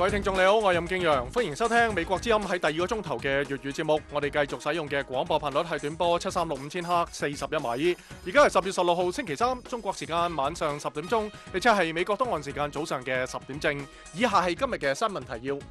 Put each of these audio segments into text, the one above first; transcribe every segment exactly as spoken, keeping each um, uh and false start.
位聽眾你好，我係任敬陽，歡迎收聽美國之音喺第二個鐘頭嘅粵語節目。我哋繼續使用嘅廣播頻率係短波七三六五千赫四十一米。而家係十月十六號星期三，中國時間晚上十點鐘，亦即係美國東岸時間早上嘅十點正。以下係今日嘅新聞提要。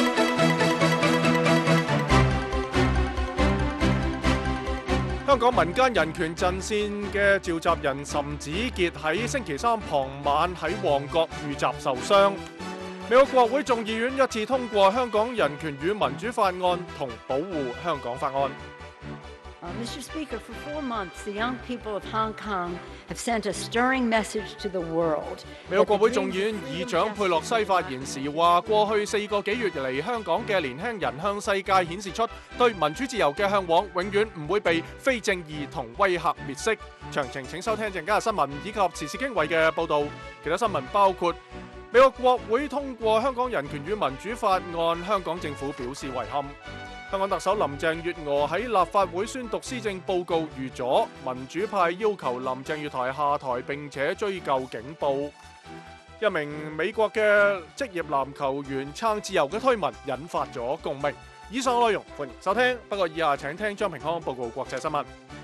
香港民間人權陣線嘅召集人岑子傑喺星期三傍晚喺旺角遇襲受傷。美國國會眾議院一致通過《香港人權與民主法案》同《保護香港法案》。 Uh, Mister Speaker, for four months, the young people of Hong Kong have sent a stirring message to the world. 美國國會眾議院議長佩洛西發言時話：過去四個幾月嚟，香港嘅年輕人向世界顯示出對民主自由嘅向往，永遠唔會被非正義同威嚇滅色。詳情請收聽陣間嘅新聞以及時事經緯嘅報導。其他新聞包括美國國會通過《香港人權與民主法案》，香港政府表示遺憾。香港特首林鄭月娥喺立法會宣讀施政報告預咗，民主派要求林鄭月娥下台並且追究警暴。一名美國嘅職業籃球員撐自由嘅推文引發咗共鳴。以上內容歡迎收聽，不過以下請聽張平康報告國際新聞。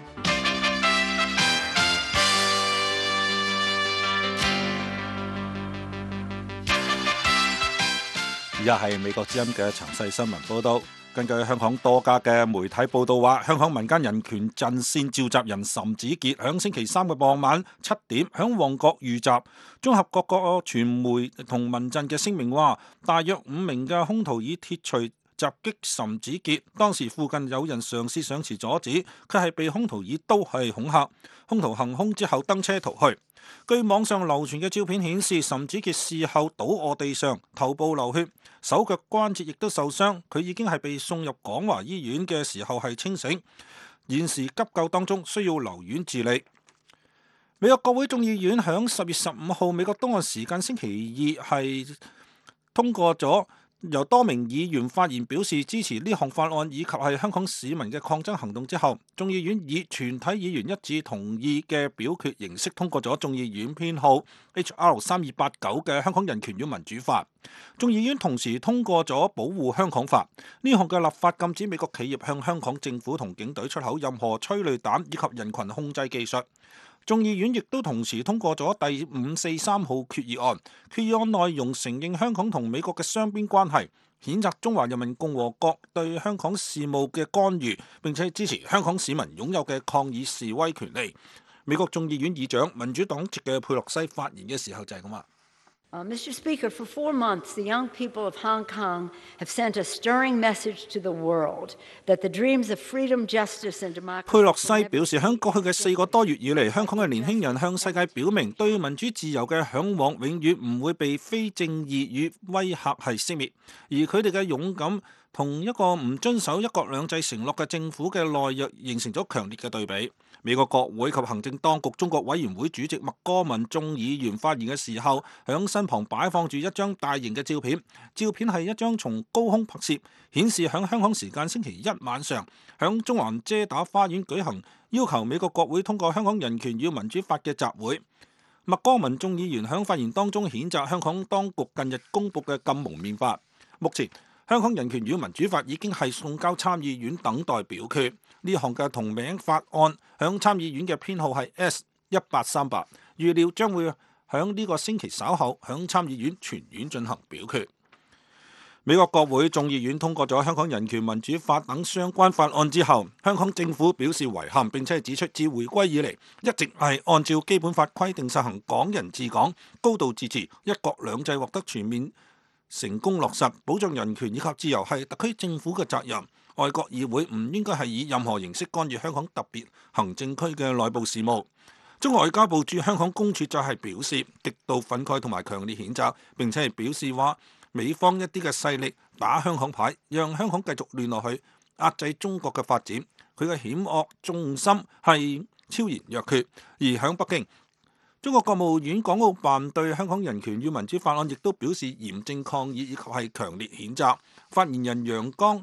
而家係美國之音嘅詳細新聞報道。根據香港多家嘅媒體報道話，香港民間人權陣線召集人岑子傑響星期三嘅傍晚七點響旺角遇襲。綜合各個傳媒同民陣嘅聲明話，大約五名嘅兇徒以鐵錘襲擊岑子傑，當時附近有人嘗試上前阻止，佢係被兇徒以刀係恐嚇。兇徒行兇之後登車逃去。據網上流傳嘅照片顯示，岑子傑事後倒卧地上，頭部流血，手腳關節亦都受傷。佢已經係被送入廣華醫院嘅時候係清醒，現時急救當中，需要留院治理。美國國會眾議院響十月十五號美國東岸時間星期二係通過咗由多名議員發言表示支持呢項法案以及係香港市民嘅抗爭行動之後，眾議院以全體議員一致同意嘅表決形式通過咗眾議院編號 H R 三二八九嘅香港人權與民主法。眾議院同時通過咗保護香港法，呢項嘅立法禁止美國企業向香港政府同警隊出口任何催淚彈以及人群控制技術。眾議院亦都同時通過咗第五四三號決議案，決議案內容承認香港同美國嘅雙邊關係，譴責中華人民共和國對香港事務嘅干預，並且支持香港市民擁有嘅抗議示威權利。美國眾議院議長民主黨籍嘅佩洛西發言嘅時候就係咁話。 Uh, Mister Speaker, for four months, the young people of Hong Kong have sent a stirring message to the world that the dreams of freedom, justice and democracy. 佩洛西表示，喺過去嘅四個多月以嚟，香港嘅年輕人向世界表明，對民主自由嘅嚮往永遠唔會被非正義與威嚇係熄滅，而佢哋嘅勇敢同一個唔遵守一國兩制承諾嘅政府嘅懦弱形成咗強烈嘅對比。美國國會及行政當局中國委員會主席麥哥文眾議員發言嘅時候，響身旁擺放住一張大型嘅照片，照片係一張從高空拍攝，顯示響香港時間星期一晚上，響中環遮打花園舉行要求美國國會通過香港人權與民主法嘅集會。麥哥文眾議員響發言當中譴責香港當局近日公布嘅禁蒙面法。目前香港人權與民主法已經係送交參議院等待表決。呢項嘅同名法案響參議院嘅編號係 S 一八三八，預料將會響呢個星期稍後響參議院全院進行表決。美國國會眾議院通過咗香港人權民主法等相關法案之後，香港政府表示遺憾，並且指出自回歸以嚟一直係按照基本法規定實行港人治港、高度自治、一國兩制獲得全面成功落實，保障人權以及自由係特區政府嘅責任。外國議會唔應該係以任何形式干預香港特別行政區嘅內部事務。中國外交部駐香港公署就係表示極度憤慨同埋強烈譴責，並且係表示話美方一啲嘅勢力打香港牌，讓香港繼續亂落去，壓制中國嘅發展。佢嘅險惡重心係超然若缺。而響北京，中國國務院港澳辦對香港人權與民主法案亦都表示嚴正抗議以及係強烈譴責。發言人楊剛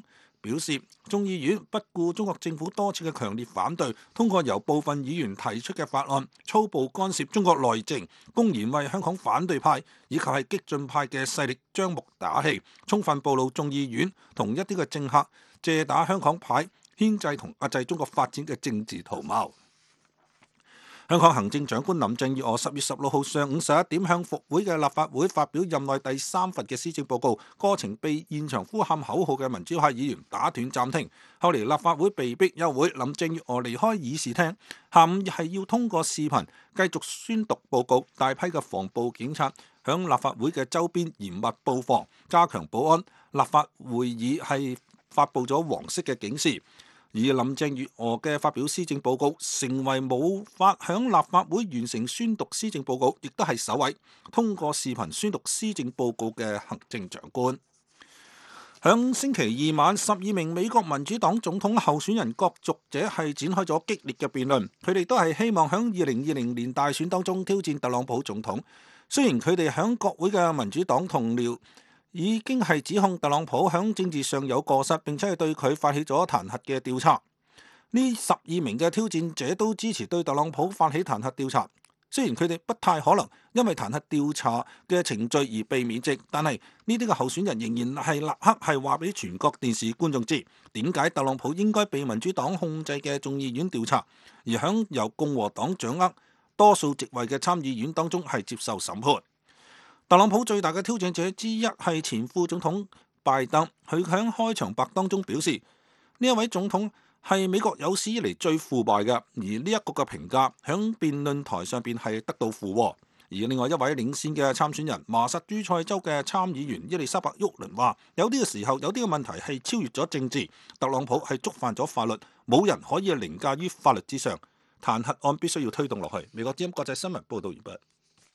表示，眾議院不顧中國政府多次嘅強烈反對，通過由部分議員提出嘅法案，粗暴干涉中國內政，公然為香港反對派以及係激進派嘅勢力張目打氣，充分暴露眾議院同一啲嘅政客借打香港牌，牽制同壓制中國發展嘅政治圖謀。香港行政長官林鄭月娥十月十六號上午十一點向復會嘅立法會發表任內第三份嘅施政報告，過程被現場呼喊口號嘅民主派議員打斷暫停，後嚟立法會被逼休會，林鄭月娥離開議事廳。下午係要通過視頻繼續宣讀報告，大批嘅防暴警察響立法會嘅周邊嚴密布防，加強保安。立法會議係發布咗黃色嘅警示。而林鄭月娥嘅發表施政報告，成為冇法響立法會完成宣讀施政報告，亦都係首位通過視頻宣讀施政報告嘅行政長官。響星期二晚，十二名美國民主黨總統候選人角逐者係展開咗激烈嘅辯論，佢哋都係希望響二零二零年大選當中挑戰特朗普總統。雖然佢哋響國會嘅民主黨同僚已經係指控特朗普響政治上有過失，並且係對佢發起咗彈劾嘅調查。呢十二名嘅挑戰者都支持對特朗普發起彈劾調查。雖然佢哋不太可能因為彈劾調查嘅程序而被免職，但係呢啲嘅候選人仍然係立刻係話俾全國電視觀眾知，點解特朗普應該被民主黨控制嘅眾議院調查，而響由共和黨掌握多數席位嘅參議院當中係接受審判。特朗普最大嘅挑戰者之一係前副總統拜登，佢喺開場白當中表示，呢一位總統係美國有史以嚟最腐敗嘅，而呢一個嘅評價喺辯論台上邊係得到附和。而另外一位領先嘅參選人麻薩諸塞州嘅參議員伊麗莎白沃倫話，有啲嘅時候，有啲嘅問題係超越咗政治，特朗普係觸犯咗法律，冇人可以凌駕於法律之上，彈劾案必須要推動落去。美國之音國際新聞報道完畢。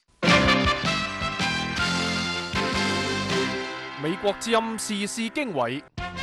美國之音時事經緯，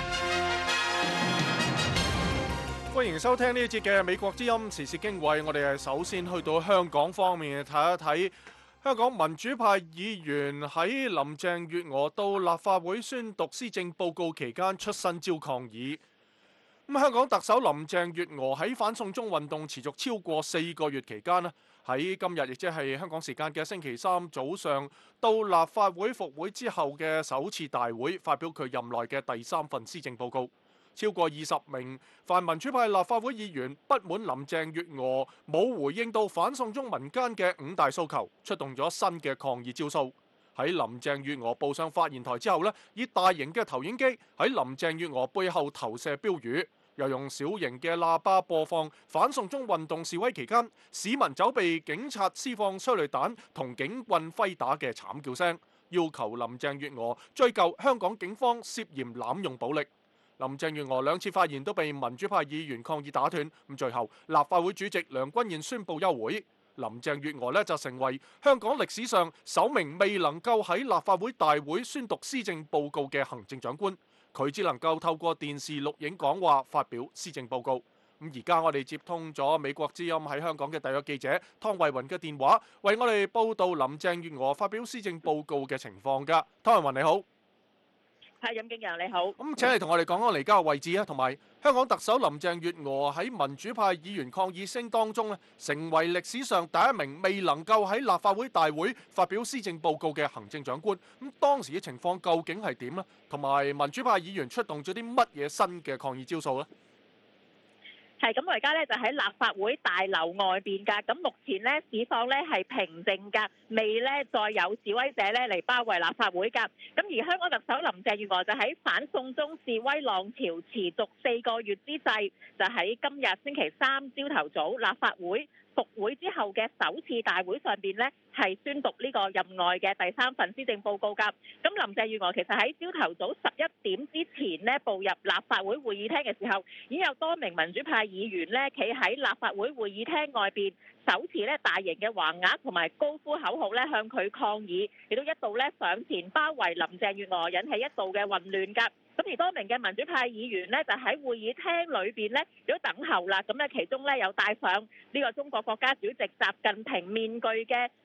歡迎收聽呢一節嘅美國之音時事經緯。我哋係首先去到香港方面睇一睇香港民主派議員喺林鄭月娥到立法會宣讀施政報告期間出新招抗議。咁香港特首林鄭月娥喺反送中運動持續超過四個月期間咧，喺今日亦即係香港時間嘅星期三早上，到立法會復會之後嘅首次大會，發表佢任內嘅第三份施政報告。超過二十名泛民主派立法會議員不滿林鄭月娥冇回應到反送中民間嘅五大訴求，出動咗新嘅抗議招數。喺林鄭月娥步上發言台之後呢，以大型嘅投影機喺林鄭月娥背後投射標語，又用小型嘅喇叭播放反送中運動示威期間市民走避警察施放催淚彈同警棍揮打嘅慘叫聲，要求林鄭月娥追究香港警方涉嫌濫用暴力。林鄭月娥兩次發言都被民主派議員抗議打斷，咁最後立法會主席梁君彥宣布休會。林鄭月娥呢就成為香港歷史上首名未能夠喺立法會大會宣讀施政報告嘅行政長官，佢只能夠透過電視錄影講話發表施政報告。咁而家我哋接通咗美國之音喺香港嘅特約記者湯慧雲嘅電話，為我哋報道林鄭月娥發表施政報告嘅情況㗎。湯慧雲你好。 係，任敬揚你好。 咁請你同我哋講講而家嘅位置啊，同埋香港特首林鄭月娥喺民主派議員抗議聲當中咧，成為歷史上第一名未能夠喺立法會大會發表施政報告嘅行政長官。咁當時嘅情況究竟係點呢？同埋民主派議員出動咗啲乜嘢新嘅抗議招數呢？ 係咁，我而家咧就喺立法會大樓外邊㗎。咁目前咧市況咧係平靜㗎，未咧再有示威者咧嚟包圍立法會㗎。咁而香港特首林鄭月娥就喺反送中示威浪潮持續四個月之際，就喺今日星期三朝頭早立法會復會之後嘅首次大會上邊呢，係宣讀呢個任內嘅第三份施政報告㗎。咁林鄭月娥其實喺朝頭早十一點之前呢，步入立法會會議廳嘅時候，已經有多名民主派議員呢企喺立法會會議廳外邊，手持呢大型嘅橫額同埋高呼口號呢向佢抗議，亦都一度呢上前包圍林鄭月娥，引起一度嘅混亂㗎。咁而多名嘅民主派議員呢，就喺會議廳裏邊呢，都等候啦。咁咧，其中咧有戴上呢個中國國家主席習近平面具嘅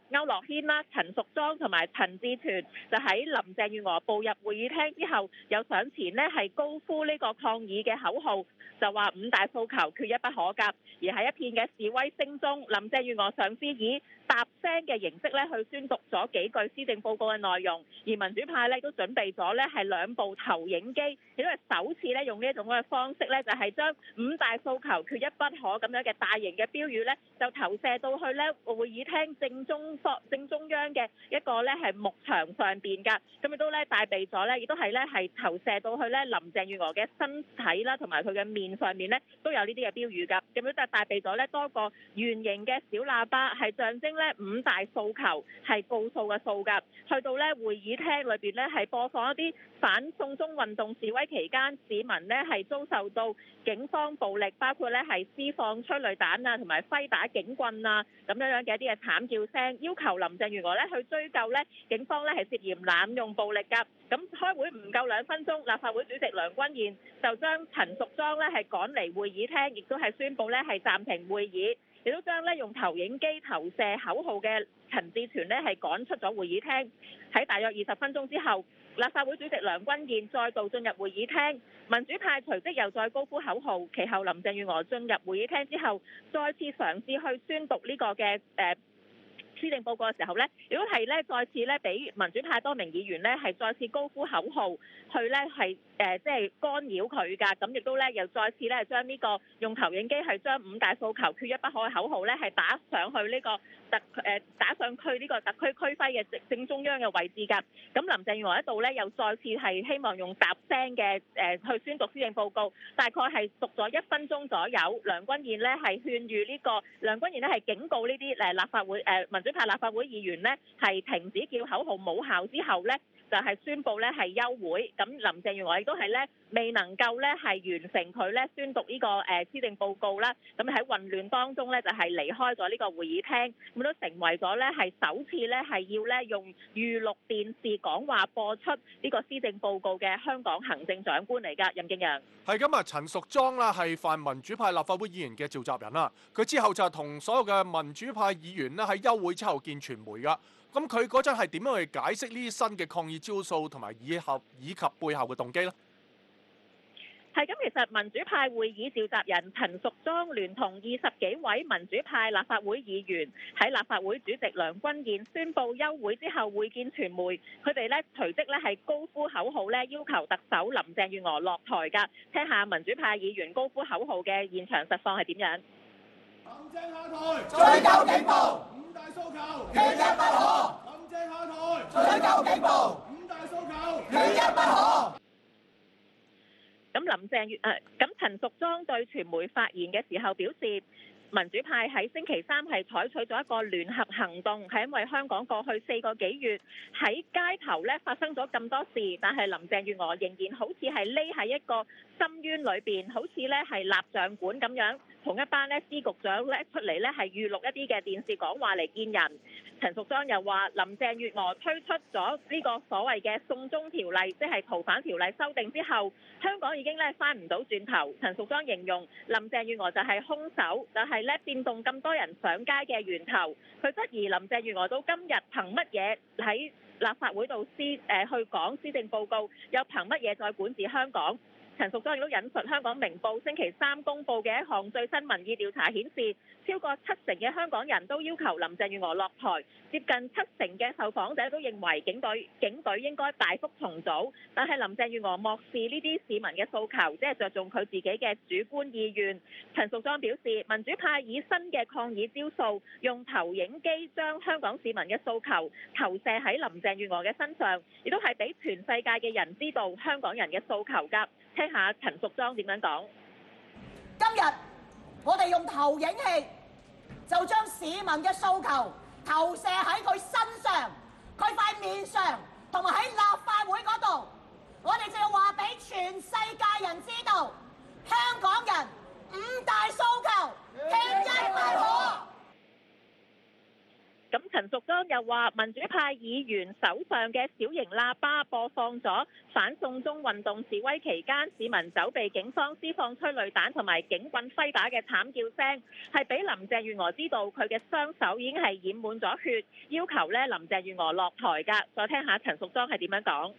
區諾軒啦、陳淑莊同埋陳志全就喺林鄭月娥步入會議廳之後，有上前呢係高呼呢個抗議嘅口號，就話五大訴求缺一不可㗎。而喺一片嘅示威聲中，林鄭月娥嘗試以答聲嘅形式咧去宣讀咗幾句施政報告嘅內容，而民主派咧都準備咗咧係兩部投影機，亦都係首次咧用呢一種嘅方式咧，就係將五大訴求缺一不可咁樣嘅大型嘅標語咧，就投射到去咧會議廳正中方正中央嘅一個咧係木牆上邊㗎，咁亦都咧帶備咗咧，亦都係咧係投射到去咧林鄭月娥嘅身體啦，同埋佢嘅面上面咧都有呢啲嘅標語㗎，咁樣就帶備咗咧多個圓形嘅小喇叭，係象徵咧五大訴求係告訴嘅訴㗎，去到咧會議廳裏邊咧係播放一啲反送中運動示威期間市民呢係遭受到警方暴力，包括咧係施放催淚彈啊，同埋揮打警棍啊咁樣樣嘅一啲嘅慘叫聲，要求林鄭月娥咧去追究咧警方咧係涉嫌濫用暴力㗎。咁開會唔夠兩分鐘，立法會主席梁君彥就將陳淑莊咧係趕離會議廳，亦都係宣布咧係暫停會議，亦都將咧用投影機投射口號嘅陳志全咧係趕出咗會議廳。喺大約二十分鐘之後，立法會主席梁君彥再度進入會議廳，民主派隨即又再高呼口號。其後林鄭月娥進入會議廳之後，再次嘗試去宣讀呢個嘅誒施政報告嘅時候咧，亦都係咧再次咧俾民主派多名議員咧係再次高呼口號，去咧係誒即係干擾佢㗎。咁亦都咧又再次咧將呢個用投影機係將五大訴求缺一不可嘅口號咧係打上去呢個特誒打上去呢個特區區徽嘅正正中央嘅位置㗎。咁林鄭月娥一度咧又再次係希望用答聲嘅誒去宣讀施政報告，大概係讀咗一分鐘左右。梁君彥咧係勸喻呢個梁君彥咧係警告呢啲誒立法會誒民主派立法會議員呢係停止叫口號冇效之後呢，就係宣布咧係休會。咁林鄭月娥亦都係咧未能夠咧係完成佢咧宣讀呢個誒施政報告啦。咁喺混亂當中咧就係離開咗呢個會議廳，咁都成為咗咧係首次咧係要咧用預錄電視講話播出呢個施政報告嘅香港行政長官嚟㗎。任敬揚係咁啊，陳淑莊啦係泛民主派立法會議員嘅召集人啦，佢之後就同所有嘅民主派議員咧喺休會之後見傳媒㗎。咁佢嗰陣係點樣去解釋呢啲新嘅抗議招數同埋以後以及背後嘅動機呢？ 係咁，其實民主派會議召集人陳淑莊聯同二十幾位民主派立法會議員喺立法會主席梁君彥宣布休會之後會見傳媒，佢哋咧隨即咧係高呼口號咧，要求特首林鄭月娥落台㗎。聽下民主派議員高呼口號嘅現場實況係點樣？ 林鄭下台， 追究警暴， 五大訴求， 缺一不可。 林鄭下台， 追究警暴， 五大訴求， 缺一不可。 咁林鄭月誒，咁陳淑莊對傳媒發言嘅時候表示，民主派喺星期三係採取咗一個聯合行動，係因為香港過去四個幾月喺街頭咧發生咗咁多事，但係林鄭月娥仍然好似係匿喺一個深淵裏邊，好似咧係蠟像館咁樣，同一班咧司局長咧出嚟咧係預錄一啲嘅電視講話嚟見人。陳淑莊又話，林鄭月娥推出咗呢個所謂嘅送中條例，即係逃犯條例修訂之後，香港已經咧翻唔到轉頭。陳淑莊形容林鄭月娥就係兇手，就係咧煽動咁多人上街嘅源頭。佢質疑林鄭月娥到今日憑乜嘢喺立法會度施誒去講施政報告，又憑乜嘢再管治香港？陳淑莊亦都引述香港明報星期三公佈嘅一項最新民意調查顯示，超過七成嘅香港人都要求林鄭月娥落台，接近七成嘅受訪者都認為警隊警隊應該大幅重組。但係林鄭月娥漠視呢啲市民嘅訴求，只係着重佢自己嘅主觀意願。陳淑莊表示，民主派以新嘅抗議招數，用投影機將香港市民嘅訴求投射喺林鄭月娥嘅身上，亦都係俾全世界嘅人知道香港人嘅訴求㗎。聽下陳淑莊點樣講。 今日我哋用投影器就將市民嘅訴求投射喺佢身上、佢塊面上，同埋喺立法會嗰度。我哋就要話俾全世界人知道，香港人五大訴求缺一不可。 咁陳淑莊又話民主派議員手上嘅小型喇叭播放咗反送中運動示威期間市民走避警方施放催淚彈同埋警棍揮打嘅慘叫聲，係俾林鄭月娥知道佢嘅雙手已經係染滿咗血，要求咧林鄭月娥落台㗎。再聽下陳淑莊係點樣講。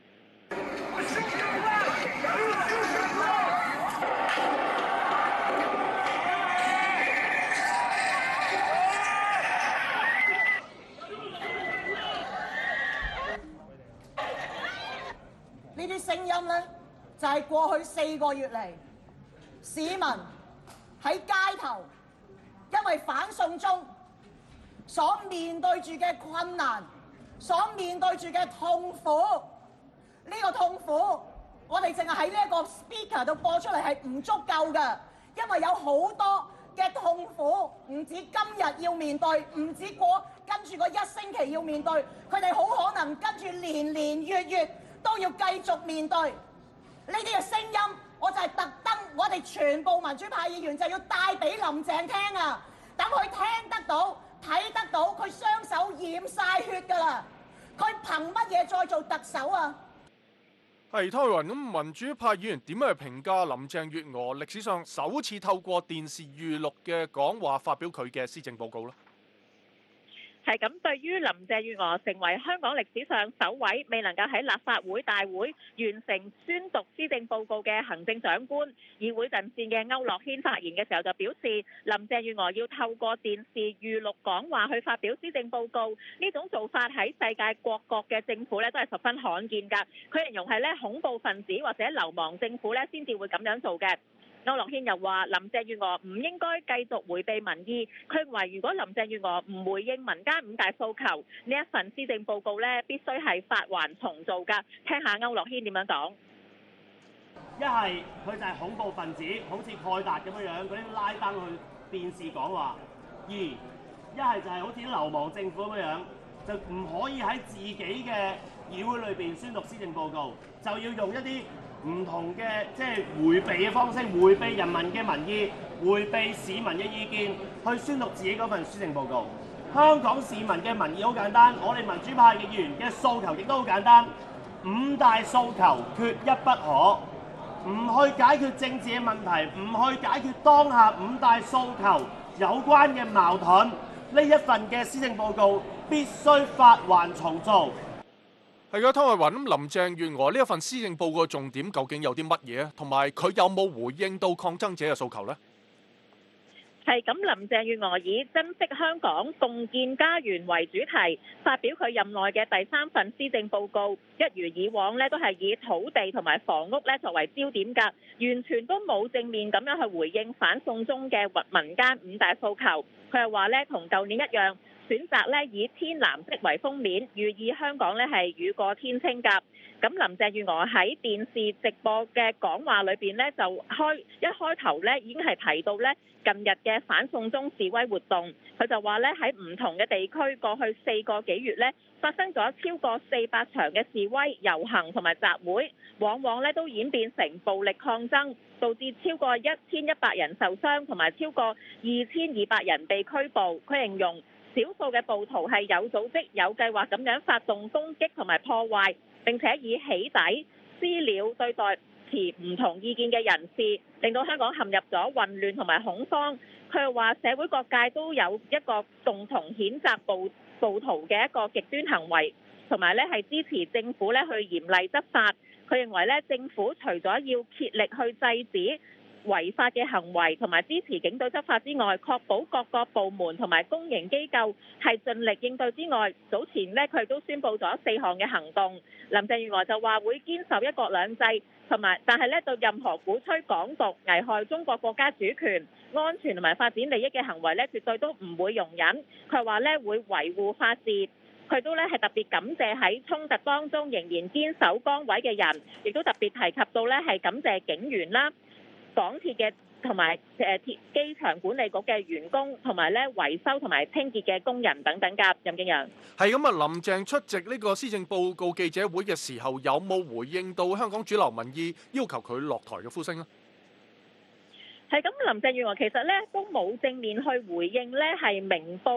呢啲聲音呢，就係過去四個月嚟市民喺街頭因為反送中所面對住嘅困難，所面對住嘅痛苦。呢個痛苦，我哋淨係喺呢一個 speaker 度播出嚟係唔足夠嘅，因為有好多嘅痛苦，唔止今日要面對，唔止過跟住個一星期要面對，佢哋好可能跟住年年月月都要繼續面對呢啲嘅聲音。我就係特登，我哋全部民主派議員就要帶俾林鄭聽啊，等佢聽得到、睇得到，佢雙手染晒血㗎啦，佢憑乜嘢再做特首啊？ 係湯慧雲，咁民主派議員點樣去評價林鄭月娥歷史上首次透過電視預錄嘅講話發表佢嘅施政報告呢？ 係咁，對於林鄭月娥成為香港歷史上首位未能夠喺立法會大會完成宣讀施政報告嘅行政長官，議會陣線嘅區諾軒發言嘅時候就表示，林鄭月娥要透過電視預錄講話去發表施政報告，呢種做法喺世界各國嘅政府咧都係十分罕見㗎。佢形容係咧恐怖分子或者流氓政府咧先至會咁樣做嘅。區諾軒又話：林鄭月娥唔應該繼續迴避民意。佢認為如果林鄭月娥唔回應民間五大訴求，呢一份施政報告咧必須係發還重做㗎。聽下區諾軒點樣講。 一係佢就係恐怖分子，好似蓋達咁樣樣嗰啲拉登去電視講話；二一係就係好似啲流氓政府咁樣樣，就唔可以喺自己嘅議會裏邊宣讀施政報告，就要用一啲唔同嘅即係迴避嘅方式，迴避人民嘅民意，迴避市民嘅意見，去宣讀自己嗰份施政報告。香港市民嘅民意好簡單，我哋民主派嘅議員嘅訴求亦都好簡單，五大訴求缺一不可。唔去解決政治嘅問題，唔去解決當下五大訴求有關嘅矛盾，呢一份嘅施政報告必須發還重做。 係㗎，湯慧雲，咁林鄭月娥呢一份施政報告嘅重點究竟有啲乜嘢啊？同埋佢有冇回應到抗爭者嘅訴求呢？ 係咁，林鄭月娥以珍惜香港、共建家園為主題，發表佢任內嘅第三份施政報告。一如以往咧，都係以土地同埋房屋咧作為焦點㗎，完全都冇正面咁樣去回應反送中嘅民間五大訴求。佢係話咧，同舊年一樣，選擇咧以天藍色為封面，寓意香港咧係雨過天青㗎。咁林鄭月娥喺電視直播嘅講話裏邊咧，就開一開頭咧已經係提到咧近日嘅反送中示威活動。佢就話咧喺唔同嘅地區過去四個幾月咧發生咗超過四百場嘅示威遊行同埋集會，往往咧都演變成暴力抗爭，導致超過一千一百人受傷同埋超過二千二百人被拘捕。佢形容少數嘅暴徒係有組織有計劃咁樣發動攻擊同埋破壞，並且以起底、私了對待持唔同意見嘅人士，令到香港陷入咗混亂同埋恐慌。佢又話社會各界都有一個共同譴責暴暴徒嘅一個極端行為，同埋咧係支持政府咧去嚴厲執法。佢認為咧政府除咗要竭力去制止違法嘅行為同埋支持警隊執法之外，確保各個部門同埋公營機構係盡力應對之外，早前呢，佢都宣布咗四項嘅行動。林鄭月娥就話會堅守一國兩制，同埋但係咧對任何鼓吹港獨、危害中國國家主權、安全同埋發展利益嘅行為咧，絕對都唔會容忍。佢話咧會維護法治。佢都咧係特別感謝喺衝突當中仍然堅守崗位嘅人，亦都特別提及到咧係感謝警員啦、港鐵嘅同埋誒鐵機場管理局嘅員工，同埋咧維修同埋清潔嘅工人等等㗎。任敬陽係咁啊！林鄭出席呢個施政報告記者會嘅時候，有冇回應到香港主流民意要求佢落台嘅呼聲呢？ 係咁，林鄭月娥其實咧都冇正面去回應咧係明報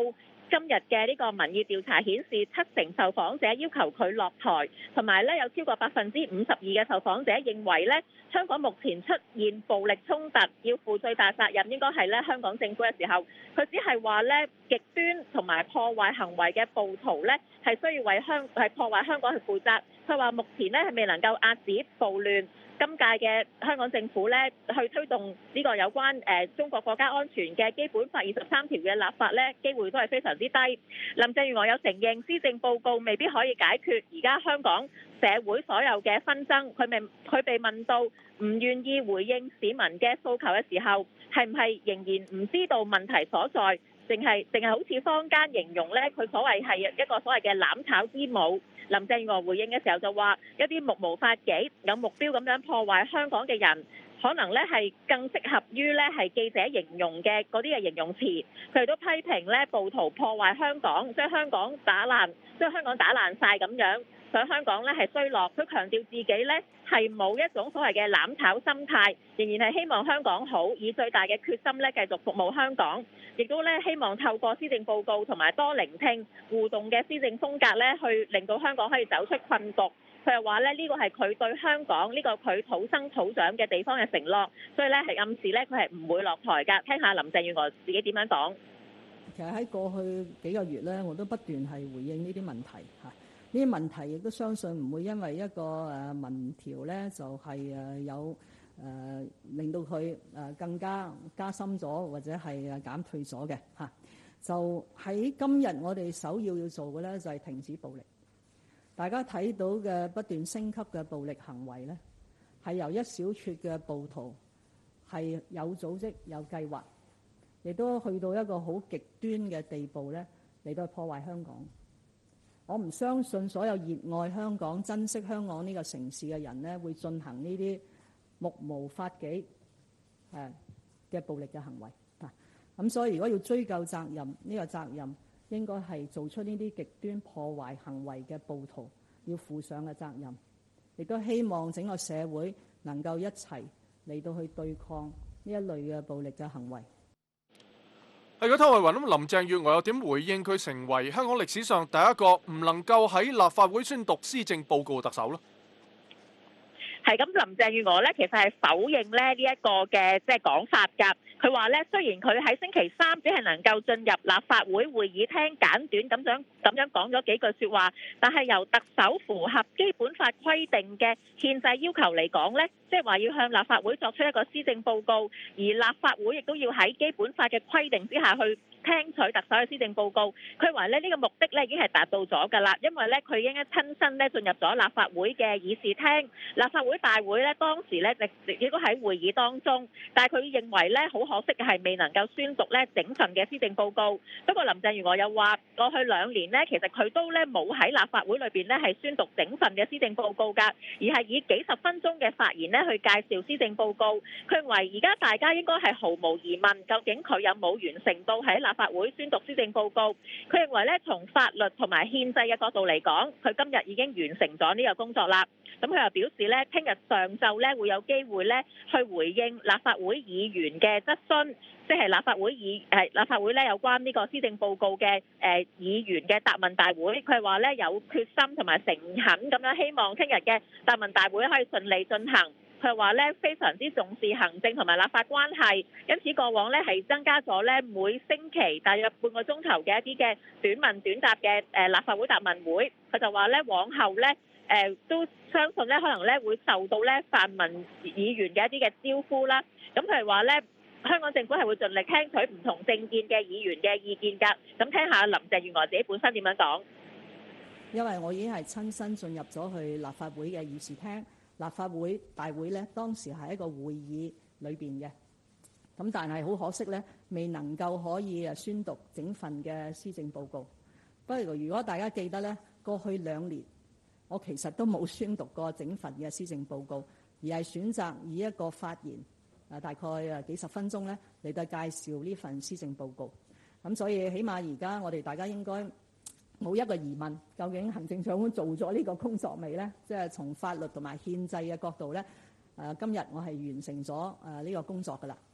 今日嘅呢個民意調查顯示，七成受訪者要求佢落台，同埋咧有超過百分之五十二嘅受訪者認為咧，香港目前出現暴力衝突，要負最大責任應該係咧香港政府嘅時候，佢只係話咧極端同埋破壞行為嘅暴徒咧係需要為香係破壞香港去負責。佢話目前咧係未能夠壓止暴亂。今屆嘅香港政府咧，去推動呢個有關誒中國國家安全嘅基本法二十三條嘅立法咧，機會都係非常之低。林鄭月娥有承認施政報告未必可以解決而家香港社會所有嘅紛爭。佢未佢被問到唔願意回應市民嘅訴求嘅時候，係唔係仍然唔知道問題所在，淨係淨係好似坊間形容咧，佢所謂係一個所謂嘅攬炒之母。林鄭月娥回應嘅時候就話：一啲目無法紀、有目標咁樣破壞香港嘅人，可能咧係更適合於咧係記者形容嘅嗰啲嘅形容詞。佢哋都批評咧暴徒破壞香港，將香港打爛，將香港打爛晒咁樣，想香港咧係衰落。佢強調自己咧係冇一種所謂嘅攬炒心態，仍然係希望香港好，以最大嘅決心咧繼續服務香港。亦都咧希望透過施政報告同埋多聆聽互動嘅施政風格咧，去令到香港可以走出困局。佢又話咧呢個係佢對香港呢個佢土生土長嘅地方嘅承諾，所以咧係暗示咧佢係唔會落台㗎。聽下林鄭月娥自己點樣講。 其實喺過去幾個月咧，我都不斷係回應呢啲問題嚇，呢啲問題亦都相信唔會因為一個誒民調咧就係誒有。誒、呃、令到佢誒、呃、更加加深咗，或者係誒減退咗嘅嚇。就喺今日，我哋首要要做嘅咧就係停止暴力。大家睇到嘅不斷升級嘅暴力行為咧，係由一小撮嘅暴徒係有組織、有計劃，亦都去到一個好極端嘅地步咧，嚟到破壞香港。我唔相信所有熱愛香港、珍惜香港呢個城市嘅人咧，會進行呢啲目無法紀誒嘅暴力嘅行為啊！咁所以如果要追究責任，呢個責任應該係做出呢啲極端破壞行為嘅暴徒要負上嘅責任，亦都希望整個社會能夠一齊嚟到去對抗呢一類嘅暴力嘅行為。 係嘅，湯慧雲，咁林鄭月娥又點回應佢成為香港歷史上第一個唔能夠喺立法會宣讀施政報告嘅特首呢？ 係咁，林鄭月娥咧其實係否認咧呢一個嘅即係講法㗎。佢話咧，雖然佢喺星期三只係能夠進入立法會會議廳簡短咁樣咁樣講咗幾句説話，但係由特首符合基本法規定嘅憲制要求嚟講咧，即係話要向立法會作出一個施政報告，而立法會亦都要喺基本法嘅規定之下去聽取特首嘅施政報告。佢話咧呢個目的咧已經係達到咗㗎啦，因為咧佢已經親身咧進入咗立法會嘅議事廳，立法會大會咧當時咧亦都喺會議當中，但係佢認為咧好可惜嘅係未能夠宣讀咧整份嘅施政報告。不過林鄭月娥又話過去兩年咧其實佢都咧冇喺立法會裏邊咧係宣讀整份嘅施政報告㗎，而係以幾十分鐘嘅發言咧去介紹施政報告。佢認為而家大家應該係毫無疑問，究竟佢有冇完成到喺立法會宣讀施政報告。佢認為咧從法律同埋憲制嘅角度嚟講，佢今日已經完成咗呢個工作啦。咁佢又表示咧，聽日上晝咧會有機會咧去回應立法會議員嘅質詢，即係立法會議誒立法會咧有關呢個施政報告嘅誒議員嘅答問大會。佢係話咧有決心同埋誠懇咁樣，希望聽日嘅答問大會可以順利進行。佢話咧非常之重視行政同埋立法關係，因此過往咧係增加咗咧每星期大約半個鐘頭嘅一啲嘅短問短答嘅誒立法會答問會。佢就話咧往後咧誒都相信咧可能咧會受到咧泛民議員嘅一啲嘅招呼啦。咁佢係話咧香港政府係會盡力聽取唔同政見嘅議員嘅意見㗎。咁聽下林鄭月娥自己本身點樣講。 因為我已經係親身進入咗去立法會嘅議事廳。立法會大會咧，當時係一個會議裏邊嘅，咁但係好可惜咧，未能夠可以誒宣讀整份嘅施政報告。不過如果大家記得咧，過去兩年我其實都冇宣讀過整份嘅施政報告，而係選擇以一個發言誒大概誒幾十分鐘咧嚟到介紹呢份施政報告。咁所以起碼而家我哋大家應該冇一個疑問，究竟行政長官做咗呢個工作未呢？即係從法律同埋憲制嘅角度呢，誒今日我係完成咗誒呢個工作㗎啦。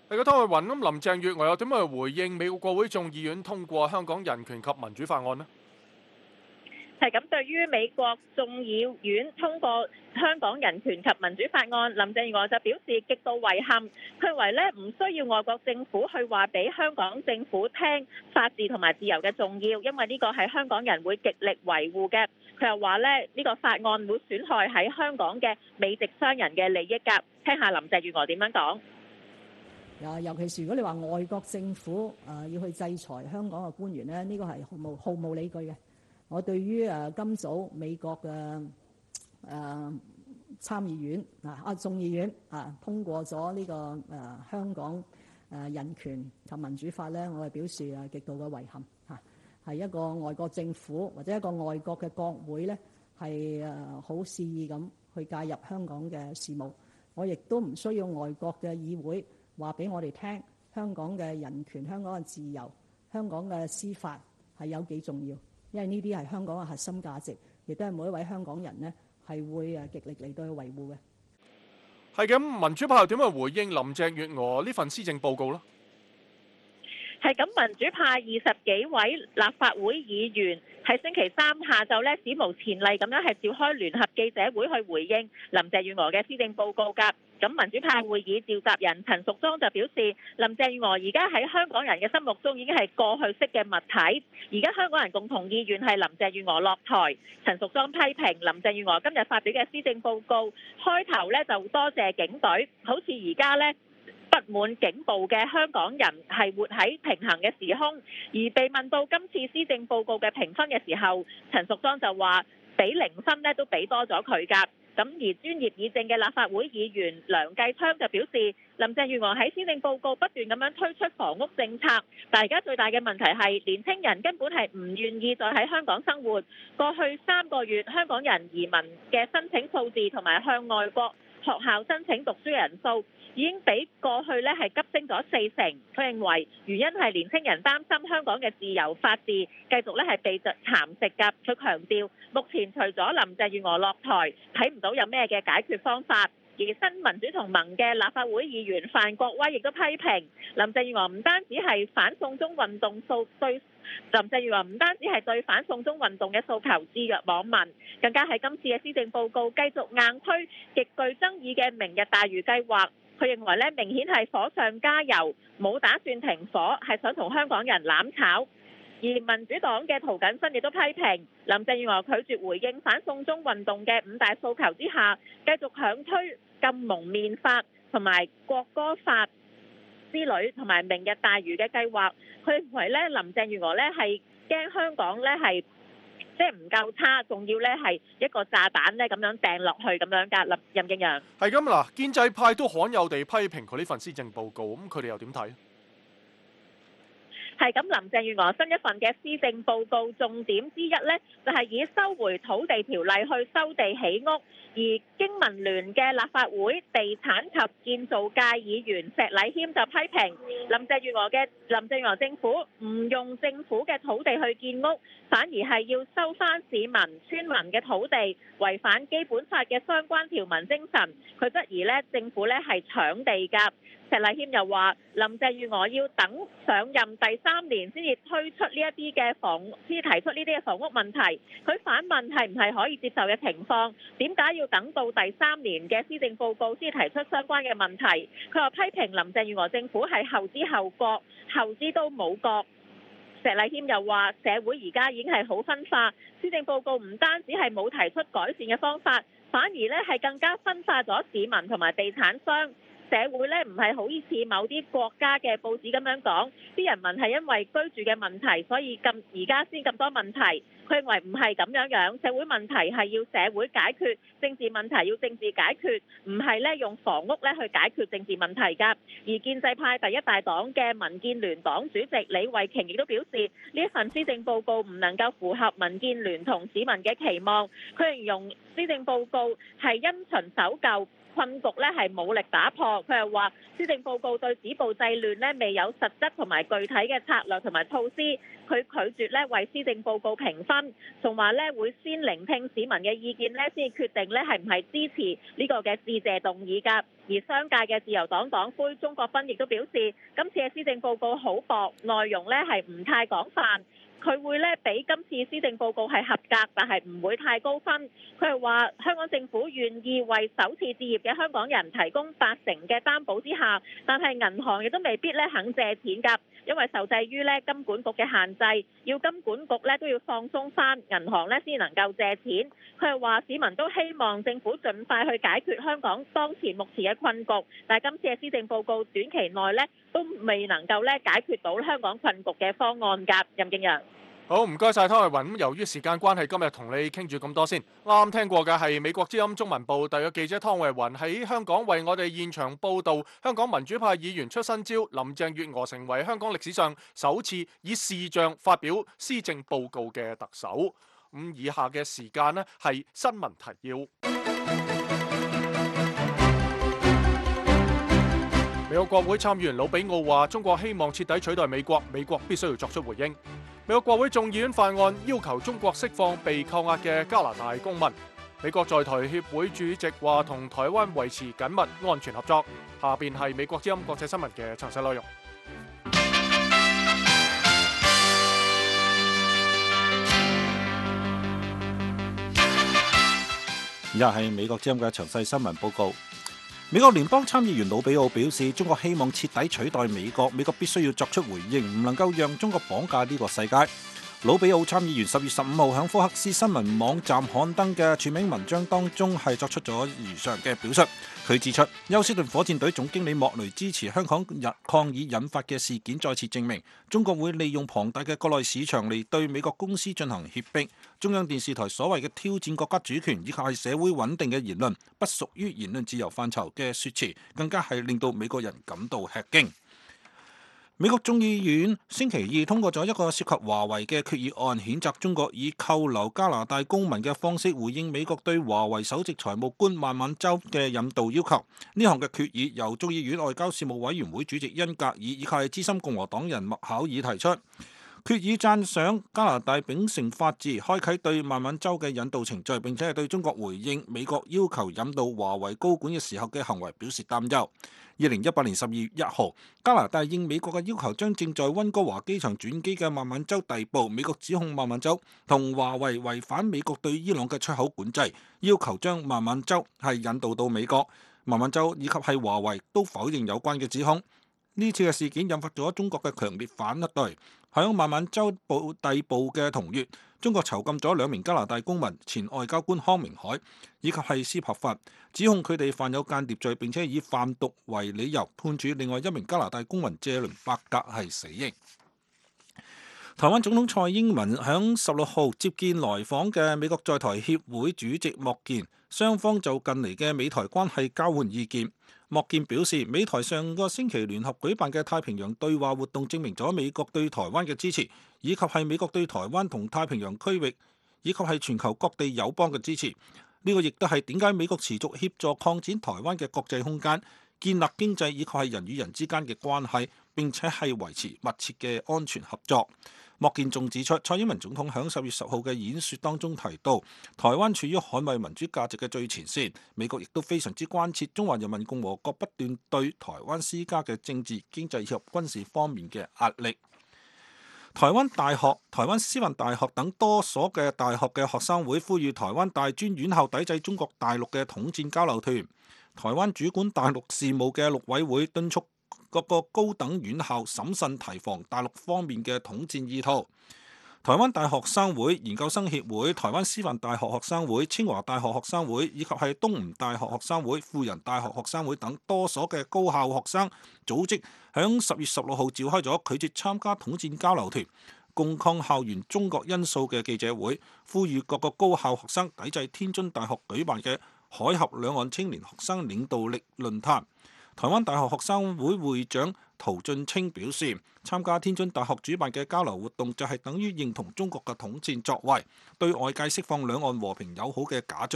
係個湯慧雲咁，林鄭月娥又點樣去回應美國國會眾議院通過香港人權及民主法案呢？ 係咁，對於美國眾議院通過香港人權及民主法案，林鄭月娥就表示極度遺憾，佢認為咧唔需要外國政府去話俾香港政府聽法治同埋自由嘅重要，因為呢個係香港人會極力維護嘅。佢又話咧呢個法案會損害喺香港嘅美籍商人嘅利益㗎。聽下林鄭月娥點樣講。 啊，尤其是如果你話外國政府啊要去制裁香港嘅官員咧，呢個係毫無毫無理據嘅。我對於誒今早美國嘅誒參議院啊啊眾議院啊通過咗呢個誒香港誒人權及民主法咧，我係表示誒極度嘅遺憾嚇，係一個外國政府或者一個外國嘅國會咧，係誒好肆意咁去介入香港嘅事務。我亦都唔需要外國嘅議會話俾我哋聽香港嘅人權、香港嘅自由、香港嘅司法係有幾重要。因為呢啲係香港嘅核心價值，亦都係每一位香港人呢係會誒極力嚟到去維護嘅。 係咁，民主派又點樣回應林鄭月娥呢份施政報告呢？ 係咁，民主派二十幾位立法會議員喺星期三下晝咧史無前例咁樣係召開聯合記者會去回應林鄭月娥嘅施政報告㗎。咁民主派會議召集人陳淑莊就表示，林鄭月娥而家喺香港人嘅心目中已經係過去式嘅物體，而家香港人共同意願係林鄭月娥落台。陳淑莊批評林鄭月娥今日發表嘅施政報告開頭咧就多謝警隊，好似而家咧不滿警暴嘅香港人係活喺平衡嘅時空。而被問到今次施政報告嘅評分嘅時候，陳淑莊就話俾零分咧都俾多咗佢㗎。咁而專業議政嘅立法會議員梁繼昌就表示，林鄭月娥喺施政報告不斷咁樣推出房屋政策，但而家最大嘅問題係年輕人根本係唔願意再喺香港生活。過去三個月香港人移民嘅申請數字同埋向外國學校申請讀書嘅人數已經比過去咧係急升咗四成。佢認為原因係年輕人擔心香港嘅自由法治繼續咧係被蠶食㗎。佢強調目前除咗林鄭月娥落台，睇唔到有咩嘅解決方法。而新民主同盟嘅立法會議員范國威亦都批評林鄭月娥唔單止係反送中運動訴對林鄭月娥唔單止係對反送中運動嘅訴求制約網民，更加係今次嘅施政報告繼續硬推極具爭議嘅明日大嶼計劃。佢認為咧明顯係火上加油，冇打算停火，係想同香港人攬炒。而民主黨嘅涂謹申亦都批評林鄭月娥拒絕回應反送中運動嘅五大訴求之下，繼續強推禁蒙面法同埋國歌法之類，同埋明日大嶼嘅計劃。佢認為咧林鄭月娥咧係驚香港咧係即係唔夠差，仲要咧係一個炸彈咧咁樣掟落去咁樣㗎。林任敬揚係咁嗱，建制派都罕有地批評佢呢份施政報告，咁佢哋又點睇？ 係咁，林鄭月娥新一份嘅施政報告重點之一呢，就係以收回土地條例去收地起屋。而經民聯嘅立法會地產及建造界議員石禮謙就批評林鄭月娥嘅林鄭月娥政府唔用政府嘅土地去建屋，反而係要收翻市民村民嘅土地，違反基本法嘅相關條文精神。佢質疑呢政府呢係搶地㗎。石禮謙又話林鄭月娥要等上任第三年先至推出呢一啲嘅房，先提出呢啲嘅房屋問題。佢反問係唔係可以接受嘅情況？點解要等到第三年嘅施政報告先提出相關嘅問題？佢又批評林鄭月娥政府係後知後覺，後知都冇覺。石禮謙又話社會而家已經係好分化，施政報告唔單止係冇提出改善嘅方法，反而咧係更加分化咗市民同埋地產商。社會咧唔係好似某啲國家嘅報紙咁樣講，啲人民係因為居住嘅問題，所以咁而家先咁多問題。佢認為唔係咁樣樣，社會問題係要社會解決，政治問題要政治解決，唔係咧用房屋咧去解決政治問題㗎。而建制派第一大黨嘅民建聯黨主席李慧瓊亦都表示，呢一份施政報告唔能夠符合民建聯同市民嘅期望。佢形容施政報告係因循守舊， 困局咧係冇力打破。佢係話施政報告對止暴制亂咧未有實質同埋具體嘅策略同埋措施，佢拒絕咧為施政報告評分，仲話咧會先聆聽市民嘅意見咧，先決定咧係唔係支持呢個嘅致謝動議㗎。而商界嘅自由黨黨魁鍾國斌亦都表示，今次嘅施政報告好薄，內容咧係唔太廣泛。佢會咧俾今次施政報告係合格，但係唔會太高分。佢係話香港政府願意為首次置業嘅香港人提供八成嘅擔保之下，但係銀行亦都未必咧肯借錢㗎，因為受制於咧金管局嘅限制，要金管局咧都要放鬆翻，銀行咧先能夠借錢。佢係話市民都希望政府盡快去解決香港當前目前嘅困局，但係今次嘅施政報告短期內咧都未能夠咧解決到香港困局嘅方案㗎。任敬陽。 好，唔該晒湯慧雲。由於時間關係，今日同你傾住咁多先。啱啱聽過嘅係美國之音中文部特約記者湯慧雲喺香港為我哋現場報導香港民主派議員出新招，林鄭月娥成為香港歷史上首次以視像發表施政報告嘅特首。咁以下嘅時間呢係新聞提要。美國國會參議員魯比奧話：中國希望徹底取代美國，美國必須要作出回應。美國國會眾議院法案要求中國釋放被扣押嘅加拿大公民。美國在台協會主席話同台灣維持緊密安全合作。下邊係美國之音國際新聞嘅詳細內容。 以下係美國之音嘅詳細新聞報告。美國聯邦參議員魯比奧表示，中國希望徹底取代美國，美國必須要作出回應，唔能夠讓中國綁架呢個世界。魯比奧參議員十月十五號喺福克斯新聞網站刊登嘅署名文章當中係作出咗如上嘅表述。佢指出，休斯頓火箭隊總經理莫雷支持香港日抗議引發嘅事件，再次證明中國會利用龐大嘅國內市場嚟對美國公司進行脅迫。中央電視台所謂嘅挑戰國家主權以及係社會穩定嘅言論，不屬於言論自由範疇嘅說辭，更加係令到美國人感到吃驚。美國眾議院星期二通過咗一個涉及華為嘅決議案，譴責中國以扣留加拿大公民嘅方式回應美國對華為首席財務官孟晚舟嘅引渡要求。呢項嘅決議由眾議院外交事務委員會主席恩格爾以及係資深共和黨人麥考爾提出。決議讚賞加拿大秉承法治，開啟對孟晚舟嘅引渡程序，並且係對中國回應美國要求引渡華為高管嘅時候嘅行為表示擔憂。二零一八年十二月一號，加拿大應美國嘅要求，將正在溫哥華機場轉機嘅孟晚舟逮捕。美國指控孟晚舟同華為違反美國對伊朗嘅出口管制，要求將孟晚舟係引渡到美國。孟晚舟以及係華為都否認有關嘅指控。呢次嘅事件引發咗中國嘅強烈反對。喺孟晚舟捕逮捕嘅同月，中國囚禁咗兩名加拿大公民，前外交官康明凱以及係斯帕法，指控佢哋犯有間諜罪，並且以販毒為理由判處另外一名加拿大公民謝倫伯格係死刑。台灣總統蔡英文響十六號接見來訪嘅美國在台協會主席莫健，雙方就近嚟嘅美台關係交換意見。莫健表示，美台上個星期聯合舉辦嘅太平洋對話活動，證明咗美國對台灣嘅支持，以及係美國對台灣同太平洋區域，以及係全球各地友邦嘅支持。呢個亦都係點解美國持續協助擴展台灣嘅國際空間，建立經濟以及係人與人之間嘅關係，並且係維持密切嘅安全合作。莫健仲指出，蔡英文總統喺十月十號嘅演說當中提到，台灣處於捍衛民主價值嘅最前線，美國亦都非常之關切中華人民共和國不斷對台灣施加嘅政治、經濟以及軍事方面嘅壓力。台灣大學、台灣師範大學等多所嘅大學嘅學生會呼籲台灣大專院校抵制中國大陸嘅統戰交流團。台灣主管大陸事務嘅陸委會敦促各個高等院校審慎提防大陸方面嘅統戰意圖。台灣大學生會、研究生協會、台灣師範大學學生會、清華大學學生會以及係東吳大學學生會、輔仁大學學生會等多所嘅高校學生組織，響十月十六號召開咗拒絕參加統戰交流團、共抗校園中國因素嘅記者會，呼籲各個高校學生抵制天津大學舉辦嘅海峽兩岸青年學生領導力論壇。台灣大學學生會會長陶俊清表示，參加天津大學主辦嘅交流活動就係等於認同中國嘅統戰作為，對外界釋放兩岸和平友好嘅假象，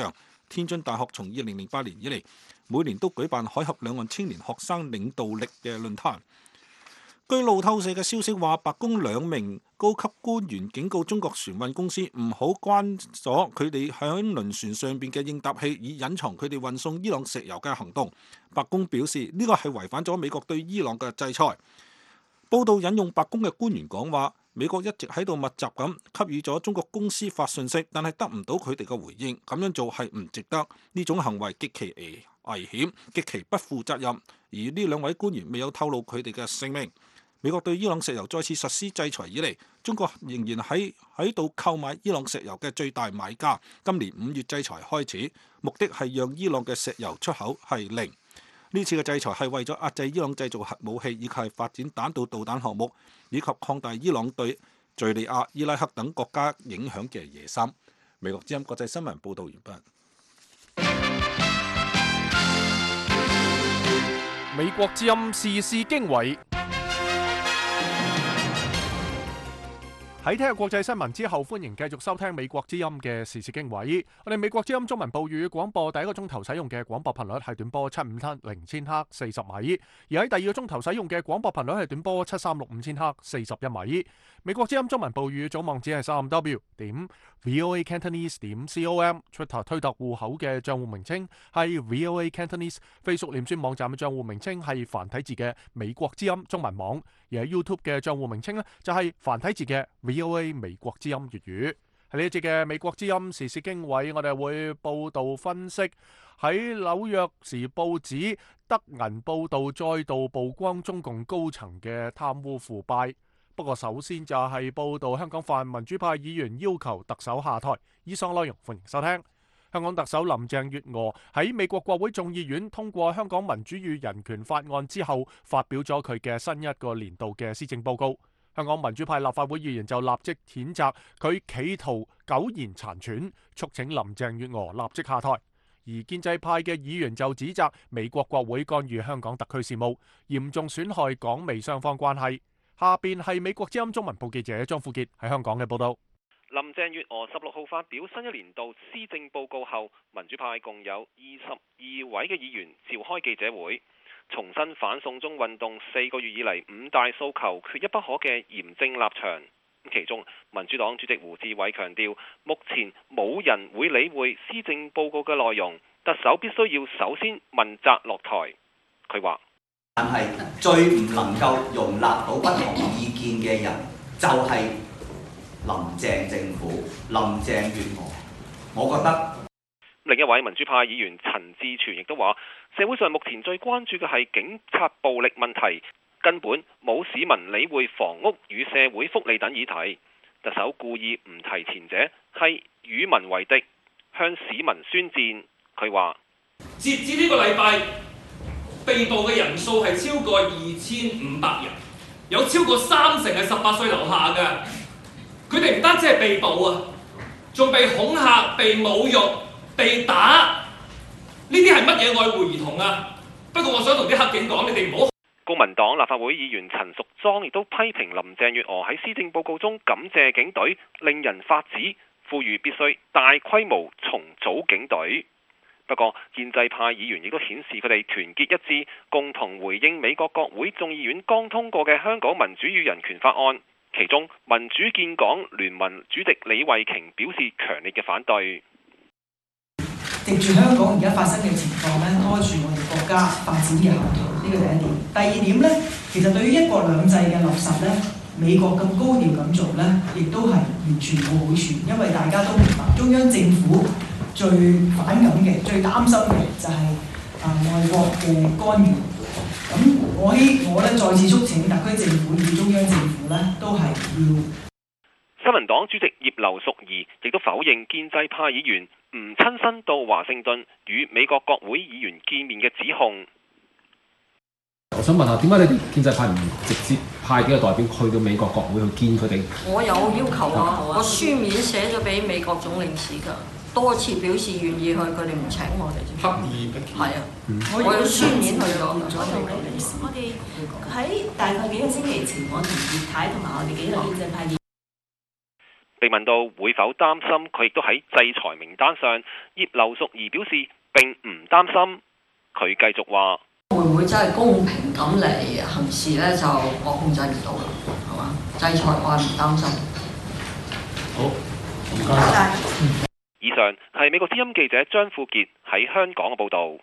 天津大學從二零零八年以嚟，每年都舉辦海峽兩岸青年學生領導力嘅論壇。據路透社嘅消息話，白宮兩名高級官員警告中國船運公司唔好關咗佢哋響輪船上邊嘅應答器，以隱藏佢哋運送伊朗石油嘅行動。白宮表示呢個係違反咗美國對伊朗嘅制裁。報道引用白宮嘅官員講話，美國一直喺度密集咁給予咗中國公司發信息，但係得唔到佢哋嘅回應，咁樣做係唔值得，呢種行為極其危危險，極其不負責任。而呢兩位官員未有透露佢哋嘅姓名。美國對伊朗石油再次實施制裁以嚟，中國仍然喺喺度購買伊朗石油嘅最大買家。今年五月制裁開始，目的係讓伊朗嘅石油出口係零。呢次嘅制裁係為咗壓制伊朗製造核武器，以及係發展彈道導彈項目，以及擴大伊朗對敘利亞、伊拉克等國家影響嘅野心。美國之音國際新聞報導完畢。 美國之音時事經緯。喺聽日國際新聞之後，歡迎繼續收聽美國之音嘅時事經緯。我哋美國之音中文部粵語廣播第一個鐘頭使用嘅廣播頻率係短波七五七零千赫四十米，而喺第二個鐘頭使用嘅廣播頻率係短波七三六五千赫四十一米。美國之音中文部粵語總網址係三 w 點 voa cantonese 點 com，Twitter 推特戶口嘅賬戶名稱係 voa cantonese，Facebook 臉書網站嘅賬戶名稱係繁體字嘅美國之音中文網，而喺 YouTube 嘅賬戶名稱呢，就係繁體字嘅 V O A 美國之音粵語。喺呢一節嘅美國之音時事經緯，我哋會報道分析喺紐約時報紙德銀報道再度曝光中共高層嘅貪污腐敗。不過首先就係報道香港泛民主派議員要求特首下台。以上內容歡迎收聽。香港特首林鄭月娥喺美國國會眾議院通過香港民主與人權法案之後，發表咗佢嘅新一個年度嘅施政報告。香港民主派立法會議員就立即譴責佢企圖苟延殘喘，促請林鄭月娥立即下台。而建制派嘅議員就指責美國國會干預香港特區事務，嚴重損害港美雙方關係。下邊係美國之音中文部記者張富傑喺香港嘅報道。 林鄭月娥十六號發表新一年度施政報告後，民主派共有二十二位嘅議員召開記者會，重申反送中運動四個月以嚟五大訴求缺一不可嘅嚴正立場。其中，民主黨主席胡志偉強調，目前冇人會理會施政報告嘅內容，特首必須要首先問責落台。佢話： 但係最唔能夠容納到不同意見嘅人，就係、是林鄭政府、林鄭月娥，我覺得另一位民主派議員陳志全亦都話，社會上目前最關注嘅係警察暴力問題，根本冇市民理會房屋與社會福利等議題。特首故意唔提前者，係與民為敵，向市民宣戰。佢話： 截至呢個禮拜，被捕嘅人數係超過二千五百人，有超過三成係十八歲樓下嘅。佢哋唔單止係被捕啊，仲被恐嚇、被侮辱、被打，呢啲係乜嘢愛護兒童啊？不過我想同啲黑警講，你哋唔好。 公民黨立法會議員陳淑莊亦都批評林鄭月娥喺施政報告中感謝警隊，令人髮指，呼籲必須大規模重組警隊。不過建制派議員亦都顯示佢哋團結一致，共同回應美國國會眾議院剛通過嘅香港民主與人權法案。其中民主建港聯盟主席李慧瓊表示強烈嘅反對。 藉住香港而家發生嘅情況咧，拖住我哋國家發展嘅後途，呢個第一點。第二點咧，其實對於一國兩制嘅落實咧，美國咁高調咁做咧，亦都係完全冇好處，因為大家都明白中央政府最反感嘅、最擔心嘅就係、是、啊、呃、外國嘅干預。咁我希我咧再次促請特區政府與中央政府咧，都係要。 新民黨主席葉劉淑儀亦都否認建制派議員唔親身到華盛頓與美國國會議員見面嘅指控。 我想問下，點解你哋建制派唔直接派幾個代表去到美國國會去見佢哋？ 我有要求啊，我書面寫咗俾美國總領事㗎。多次表示願意去，佢哋唔請我哋。 刻意不見。 係啊，我有書面去咗咗美國領事。 我哋喺大概幾個星期前，我同葉太同埋我哋幾個建制派議員被問到會否擔心佢亦都喺制裁名單上，葉劉淑儀表示並唔擔心。佢繼續話： 會唔會真係公平咁嚟行事呢？就我控制唔到啦，係嘛？制裁我係唔擔心。 好，唔該晒。以上係美國之音記者張富傑喺香港嘅報導。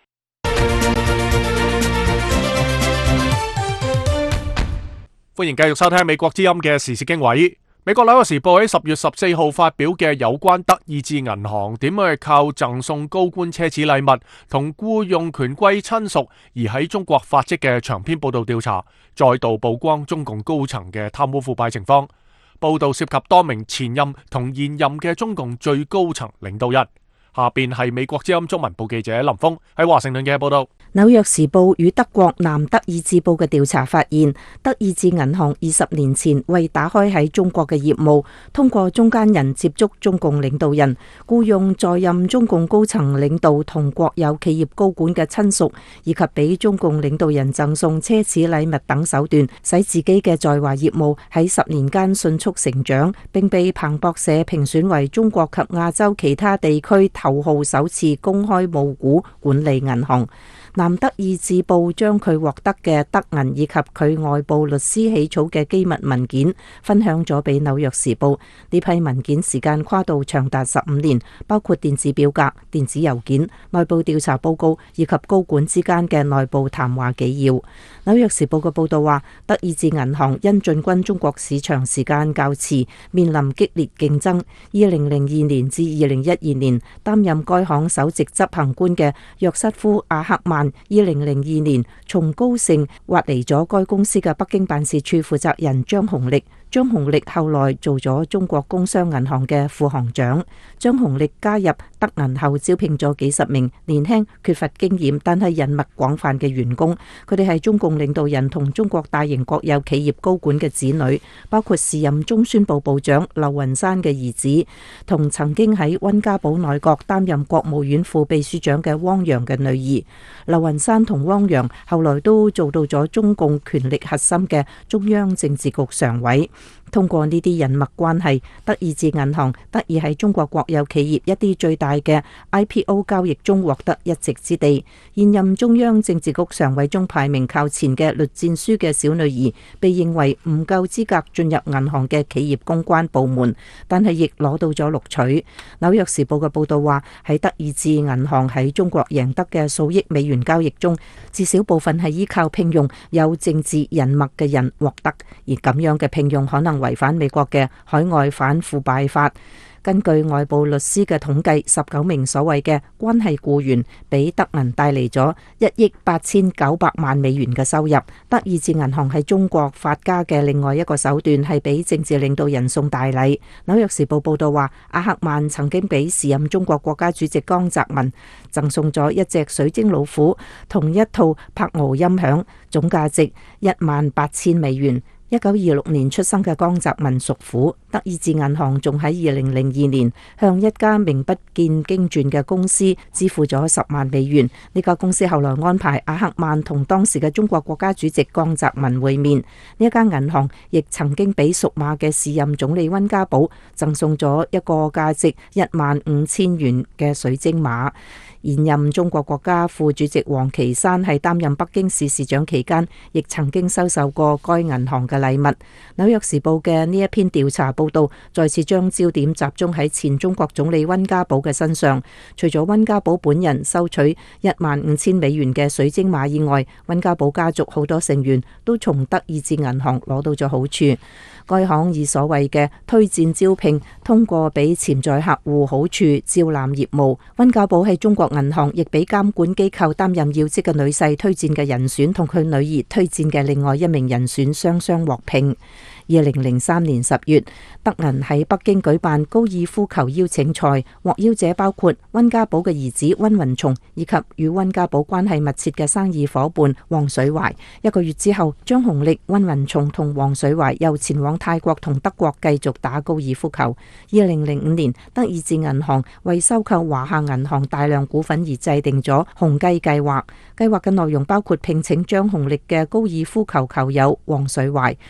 歡迎繼續收聽美國之音嘅時事經緯。美國紐約時報喺十月十四號發表嘅有關德意志銀行點樣去靠贈送高官奢侈禮物同僱用權貴親屬而喺中國發跡嘅長篇報道調查，再度曝光中共高層嘅貪污腐敗情況。報道涉及多名前任同現任嘅中共最高層領導人。下邊係美國之音中文部記者林峰喺華盛頓嘅報道。 紐約時報與德國南德意志報嘅調查發現，德意志銀行二十年前為打開喺中國嘅業務，通過中間人接觸中共領導人，僱用在任中共高層領導同國有企業高管嘅親屬，以及俾中共領導人贈送奢侈禮物等手段，使自己嘅在華業務喺十年間迅速成長，並被彭博社評選為中國及亞洲其他地區頭號首次公開募股管理銀行。南德意志報將佢獲得嘅德銀以及佢外部律師起草嘅機密文件分享咗俾紐約時報。呢批文件時間跨度長達十五年，包括電子表格、電子郵件、內部調查報告以及高管之間嘅內部談話紀要。紐約時報嘅報道話，德意志銀行因進軍中國市場時間較遲，面臨激烈競爭。二零零二年至二零一二年擔任該行首席執行官嘅約瑟夫·阿克曼，二零零二年從高盛挖離咗該公司嘅北京辦事處負責人張紅力。張紅力後來做咗中國工商銀行嘅副行長。張紅力加入德銀後，招聘咗幾十名年輕、缺乏經驗但係人脈廣泛嘅員工。佢哋係中共領導人同中國大型國有企業高管嘅子女，包括時任中宣部部長劉雲山嘅兒子，同曾經喺溫家寶內閣擔任國務院副秘書長嘅汪洋嘅女兒。劉雲山同汪洋後來都做到咗中共權力核心嘅中央政治局常委。通過呢啲人脈關係，德意志銀行得以喺中國國有企業一啲最大嘅 I P O 交易中獲得一席之地。現任中央政治局常委中排名靠前嘅栗戰書嘅小女兒，被認為唔夠資格進入銀行嘅企業公關部門，但係亦攞到咗錄取。紐約時報嘅報道話，喺德意志銀行喺中國贏得嘅數億美元交易中，至少部分係依靠聘用有政治人脈嘅人獲得，而咁樣嘅聘用可能違反美國嘅海外反腐敗法。根據外部律師嘅統計，十九名所謂嘅關係僱員俾德銀帶嚟咗一億八千九百萬美元嘅收入。德意志銀行喺中國發家嘅另外一個手段係俾政治領導人送大禮。紐約時報報道話，阿克曼曾經俾時任中國國家主席江澤民贈送咗一隻水晶老虎同一套柏奧音響，總價值一萬八千美元。一九二六年出生嘅江澤民屬虎。德意志銀行仲喺二零零二年向一家名不見經傳嘅公司支付咗十萬美元。呢家公司後來安排阿克曼同當時嘅中國國家主席江澤民會面。呢一間銀行亦曾經俾屬馬嘅時任總理溫家寶贈送咗一個價值一萬五千元嘅水晶馬。現任中國國家副主席王岐山喺擔任北京市市長期間，亦曾經收受過該銀行嘅禮物。紐約時報嘅呢一篇調查報道，再次將焦點集中喺前中國總理溫家寶嘅身上。除咗溫家寶本人收取一萬五千美元嘅水晶馬以外，溫家寶家族好多成員都從德意志銀行攞到咗好處。該行以所謂嘅推薦招聘，通過俾潛在客戶好處招攬業務。溫家寶喺中國銀行亦俾監管機構擔任要職嘅女婿推薦嘅人選，同佢女兒推薦嘅另外一名人選雙雙獲聘。二零零三年十月，德銀喺北京舉辦高爾夫球邀請賽，獲邀者包括溫家寶嘅兒子溫雲松，以及與溫家寶關係密切嘅生意夥伴黃水懷。一個月之後，張紅力、溫雲松同黃水懷又前往泰國同德國繼續打高爾夫球。二零零五年，德意志銀行為收購華夏銀行大量股份而制定咗紅雞計劃，計劃嘅內容包括聘請張紅力嘅高爾夫球球友黃水懷。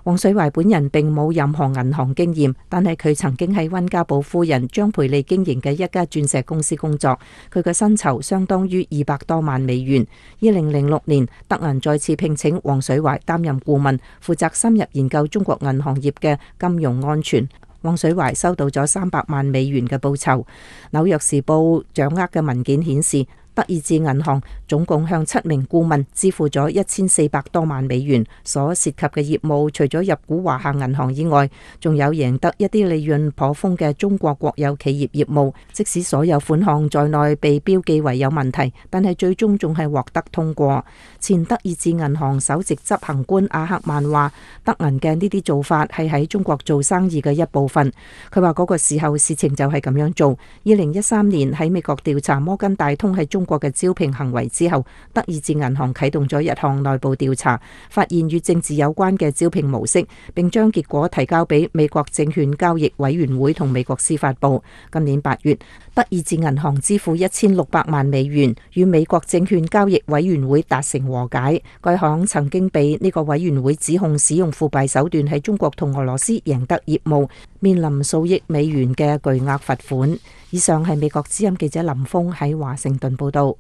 黃水懷本人並冇任何銀行經驗，但係佢曾經喺溫家寶夫人張培麗經營嘅一家鑽石公司工作，佢嘅薪酬相當於二百多萬美元。二零零六年，德銀再次聘請黃水懷擔任顧問，負責深入研究中國銀行業嘅金融安全。黃水懷收到咗三百萬美元嘅報酬。紐約時報掌握嘅文件顯示，德意志銀行總共向七名顧問支付咗一千四百多萬美元，所涉及嘅業務除咗入股華夏銀行以外，仲有贏得一啲利潤頗豐嘅中國國有企業業務。即使所有款項在內被標記為有問題，但係最終仲係獲得通過。前德意志銀行首席執行官阿克曼話：德銀嘅呢啲做法係喺中國做生意嘅一部分。佢話嗰個時候事情就係咁樣做。二零一三年喺美國調查摩根大通喺中國嘅招聘行為之後，德意志銀行啟動咗一項內部調查，發現與政治有關嘅招聘模式，並將結果提交俾美國證券交易委員會同美國司法部。今年八月，德意志銀行支付一千六百萬美元，與美國證券交易委員會達成和解。該行曾經被呢個委員會指控使用腐敗手段喺中國同俄羅斯贏得業務，面臨數億美元嘅巨額罰款。以上係美國之音記者林峰喺華盛頓報道。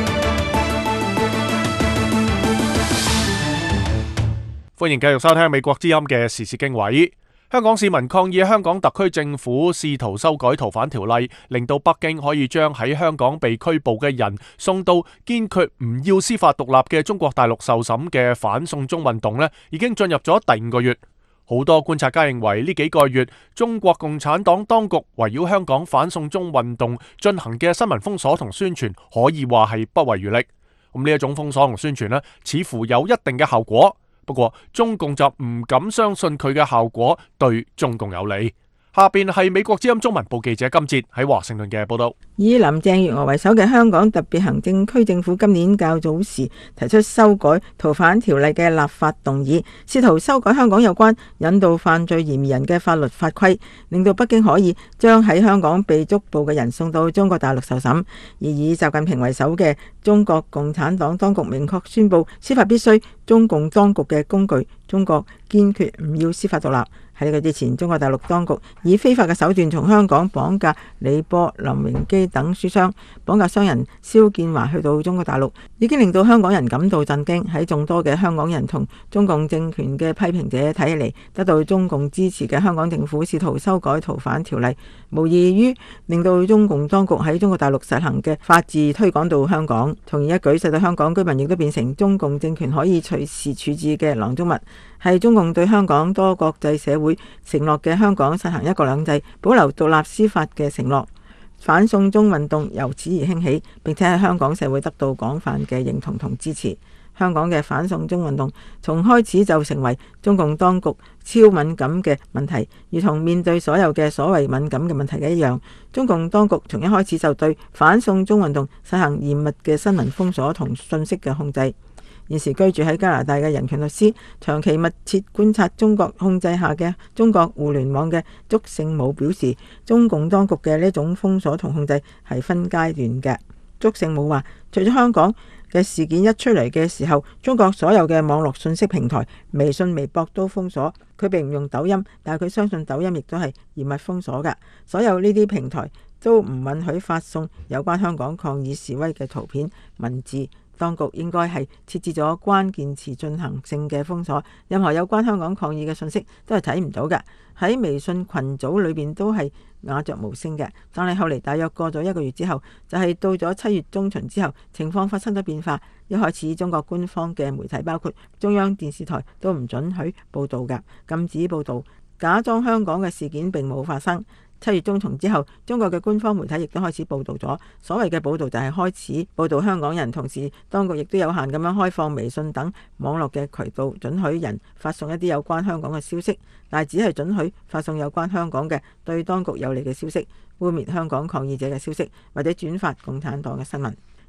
歡迎繼續收聽美國之音嘅時事經緯。香港市民抗議香港特區政府試圖修改逃犯條例，令到北京可以將喺香港被拘捕嘅人送到堅決唔要司法獨立嘅中國大陸受審嘅反送中運動呢，已經進入咗第五個月。好多觀察家認為呢幾個月中國共產黨當局圍繞香港反送中運動進行嘅新聞封鎖同宣傳，可以話係不遺餘力。咁呢一種封鎖同宣傳呢，似乎有一定嘅效果。不過中共就唔敢相信佢嘅效果對中共有利。下邊係美國之音中文部記者金哲喺華盛頓嘅報道。 以林鄭月娥為首嘅香港特別行政區政府今年較早時提出修改逃犯條例嘅立法動議，試圖修改香港有關引渡犯罪嫌疑人嘅法律法規，令到北京可以將喺香港被捉捕嘅人送到中國大陸受審。而以習近平為首嘅中國共產黨當局明確宣布，司法必須中共當局嘅工具，中國堅決唔要司法獨立。喺呢個之前，中國大陸當局以非法嘅手段從香港綁架李波、林榮基等書商，綁架商人蕭建華去到中國大陸，已經令到香港人感到震驚。喺眾多嘅香港人同中共政權嘅批評者睇起嚟，得到中共支持嘅香港政府試圖修改逃犯條例，無異於令到中共當局喺中國大陸實行嘅法治推廣到香港，從而一舉使到香港居民亦都變成中共政權可以隨時處置嘅囊中物。係中共對香港多國際社會承諾嘅香港實行一國兩制、保留獨立司法嘅承諾。反送中運動由此而興起，並且喺香港社會得到廣泛嘅認同同支持。香港嘅反送中運動從開始就成為中共當局超敏感嘅問題，如同面對所有嘅所謂敏感嘅問題嘅一樣。中共當局從一開始就對反送中運動實行嚴密嘅新聞封鎖同信息嘅控制。現時居住喺加拿大嘅人權律師，長期密切觀察中國控制下嘅中國互聯網嘅祝聖武表示，中共當局嘅呢種封鎖同控制係分階段嘅。祝聖武話，除咗香港嘅事件一出嚟嘅時候，中國所有嘅網絡信息平台、微信、微博都封鎖。佢並唔用抖音，但係佢相信抖音亦都係嚴密封鎖嘅。所有呢啲平台都唔允許發送有關香港抗議示威嘅圖片、文字。當局應該係設置咗關鍵詞進行性嘅封鎖，任何有關香港抗議嘅信息都係睇唔到嘅。喺微信群組裏邊都係鴉雀無聲嘅。但係後嚟大約過咗一個月之後，就係到咗七月中旬之後，情況發生咗變化。一開始中國官方嘅媒體包括中央電視台都唔准許報導嘅，禁止報導，假裝香港嘅事件並冇發生。七月中旬之後，中國嘅官方媒體亦都開始報導咗。所謂嘅報導就係開始報導香港人，同時當局亦都有限咁樣開放微信等網絡嘅渠道，准許人發送一啲有關香港嘅消息，但係只係准許發送有關香港嘅對當局有利嘅消息，污蔑香港抗議者嘅消息，或者轉發共產黨嘅新聞。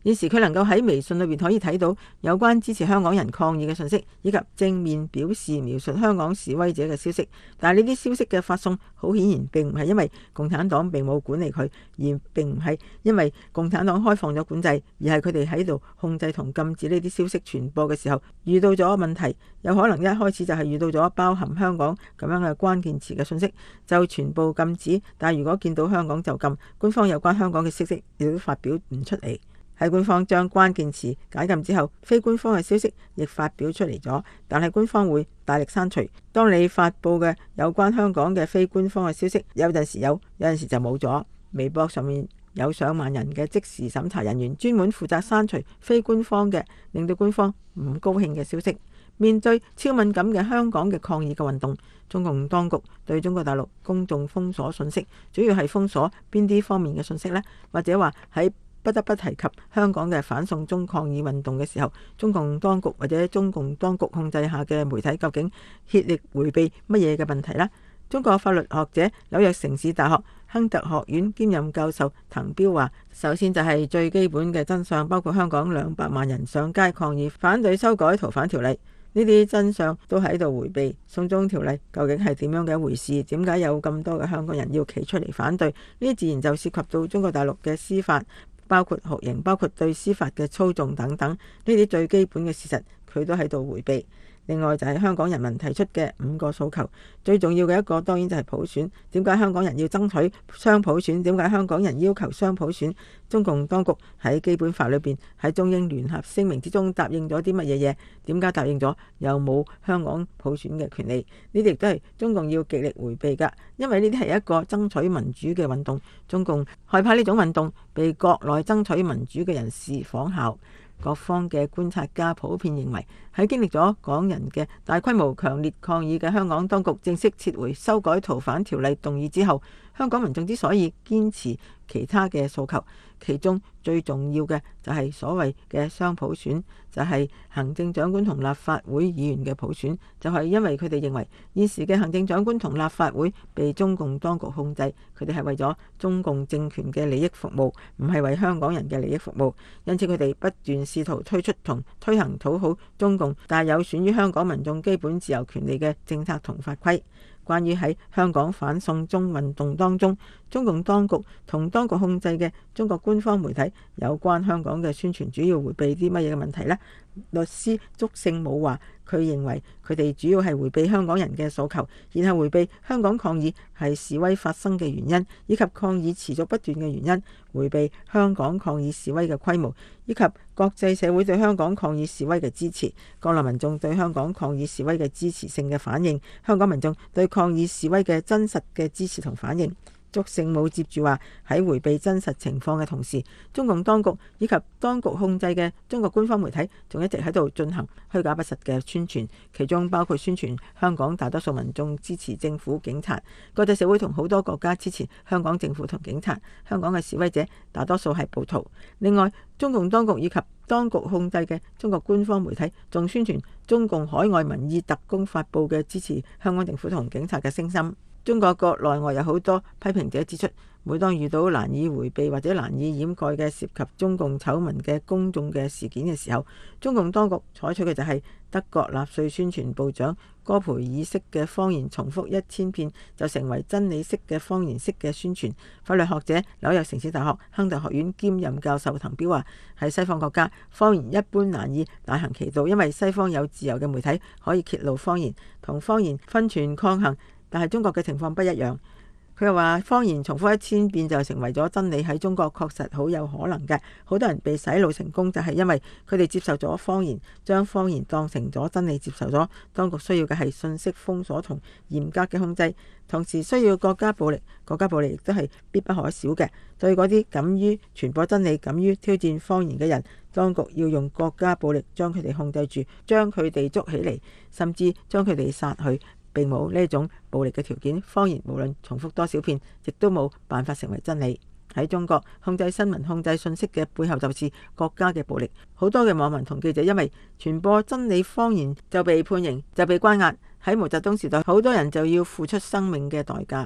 現時佢能夠喺微信裏邊可以睇到有關支持香港人抗議嘅信息，以及正面表示描述香港示威者嘅消息。但係呢啲消息嘅發送，好顯然並唔係因為共產黨並冇管理佢，而並唔係因為共產黨開放咗管制，而係佢哋喺度控制同禁止呢啲消息傳播嘅時候遇到咗問題。有可能一開始就係遇到咗包含香港咁樣嘅關鍵詞嘅信息，就全部禁止。但係如果見到香港就禁，官方有關香港嘅消息亦都發表唔出嚟。喺官方將關鍵詞解禁之後，非官方嘅消息亦發表出嚟咗，但係官方會大力刪除。當你發布嘅有關香港嘅非官方嘅消息，有陣時有，有陣時就冇咗。微博上面有上萬人嘅即時審查人員，專門負責刪除非官方嘅令到官方唔高興嘅消息。面對超敏感嘅香港嘅抗議嘅運動，中共當局對中國大陸公眾封鎖信息，主要係封鎖邊啲方面嘅信息呢？或者話喺不得不提及香港嘅反送中抗議運動嘅時候，中共當局或者中共當局控制下嘅媒體究竟竭力迴避乜嘢嘅問題呢？中國法律學者、紐約城市大學亨特學院兼任教授滕彪話：首先就係最基本嘅真相，包括香港兩百萬人上街抗議反對修改逃犯條例。呢啲真相都喺度迴避。送中條例究竟係點樣嘅一回事？點解有咁多嘅香港人要企出嚟反對？呢啲自然就涉及到中國大陸嘅司法，包括酷刑，包括對司法嘅操縱等等。呢啲最基本嘅事實，佢都喺度迴避。另外就係香港人民提出嘅五個訴求，最重要嘅一個當然就係普選。點解香港人要爭取雙普選？點解香港人要求雙普選？中共當局喺基本法裏邊，喺中英聯合聲明之中答應咗啲乜嘢嘢？點解答應咗又冇香港普選嘅權利？呢啲亦都係中共要極力迴避㗎，因為呢啲係一個爭取民主嘅運動。中共害怕呢種運動被國內爭取民主嘅人士仿效。各方嘅觀察家普遍認為，喺經歷咗港人嘅大規模強烈抗議嘅香港當局正式撤回修改逃犯條例動議之後，香港民眾之所以堅持其他嘅訴求，其中最重要嘅就係所謂嘅雙普選，就係行政長官同立法會議員嘅普選，就係因為佢哋認為現時嘅行政長官同立法會被中共當局控制，佢哋係為咗中共政權嘅利益服務，唔係為香港人嘅利益服務，因此佢哋不斷試圖推出同推行討好中共但有損於香港民眾基本自由權利嘅政策同法規。關於喺香港反送中運動當中，中共當局同當局控制嘅中國官方媒體有關香港嘅宣傳，主要迴避啲乜嘢嘅問題呢？律師祝聖武話：佢認為佢哋主要係迴避香港人嘅訴求，然後迴避香港抗議係示威發生嘅原因，以及抗議持續不斷嘅原因，迴避香港抗議示威嘅規模，以及國際社會對香港抗議示威嘅支持，國內民眾對香港抗議示威嘅支持性嘅反應，香港民眾對抗議示威嘅真實嘅支持同反應。祝聖武接住話：喺迴避真實情況嘅同時，中共當局以及當局控制嘅中國官方媒體仲一直喺度進行虛假不實嘅宣傳，其中包括宣傳香港大多數民眾支持政府警察，國際社會同好多國家支持香港政府同警察，香港嘅示威者大多數係暴徒。另外，中共當局以及當局控制嘅中國官方媒體仲宣傳中共海外民意特工發布嘅支持香港政府同警察嘅聲音。中國國內外有好多批評者指出，每當遇到難以迴避或者難以掩蓋嘅涉及中共醜聞嘅公眾嘅事件嘅時候，中共當局採取嘅就係德國納粹宣傳部長戈培爾式嘅謊言重複一千遍就成為真理式嘅謊言式嘅宣傳。法律學者、紐約城市大學亨特學院兼任教授滕彪話：喺西方國家，謊言一般難以大行其道，因為西方有自由嘅媒體可以揭露謊言，同謊言分寸抗衡。但係中國嘅情況不一樣，佢又話謊言重複一千遍就成為咗真理，喺中國確實好有可能嘅。好多人被洗腦成功就係因為佢哋接受咗謊言，將謊言當成咗真理接受咗。當局需要嘅係信息封鎖同嚴格嘅控制，同時需要國家暴力，國家暴力亦都係必不可少嘅。對嗰啲敢於傳播真理、敢於挑戰謊言嘅人，當局要用國家暴力將佢哋控制住，將佢哋捉起嚟，甚至將佢哋殺去。並冇呢種暴力嘅條件，謊言無論重複多少遍，亦都冇辦法成為真理。喺中國，控制新聞、控制信息嘅背後就是國家嘅暴力。好多嘅網民同記者因為傳播真理謊言就被判刑，就被關押。喺毛澤東時代，好多人就要付出生命嘅代價。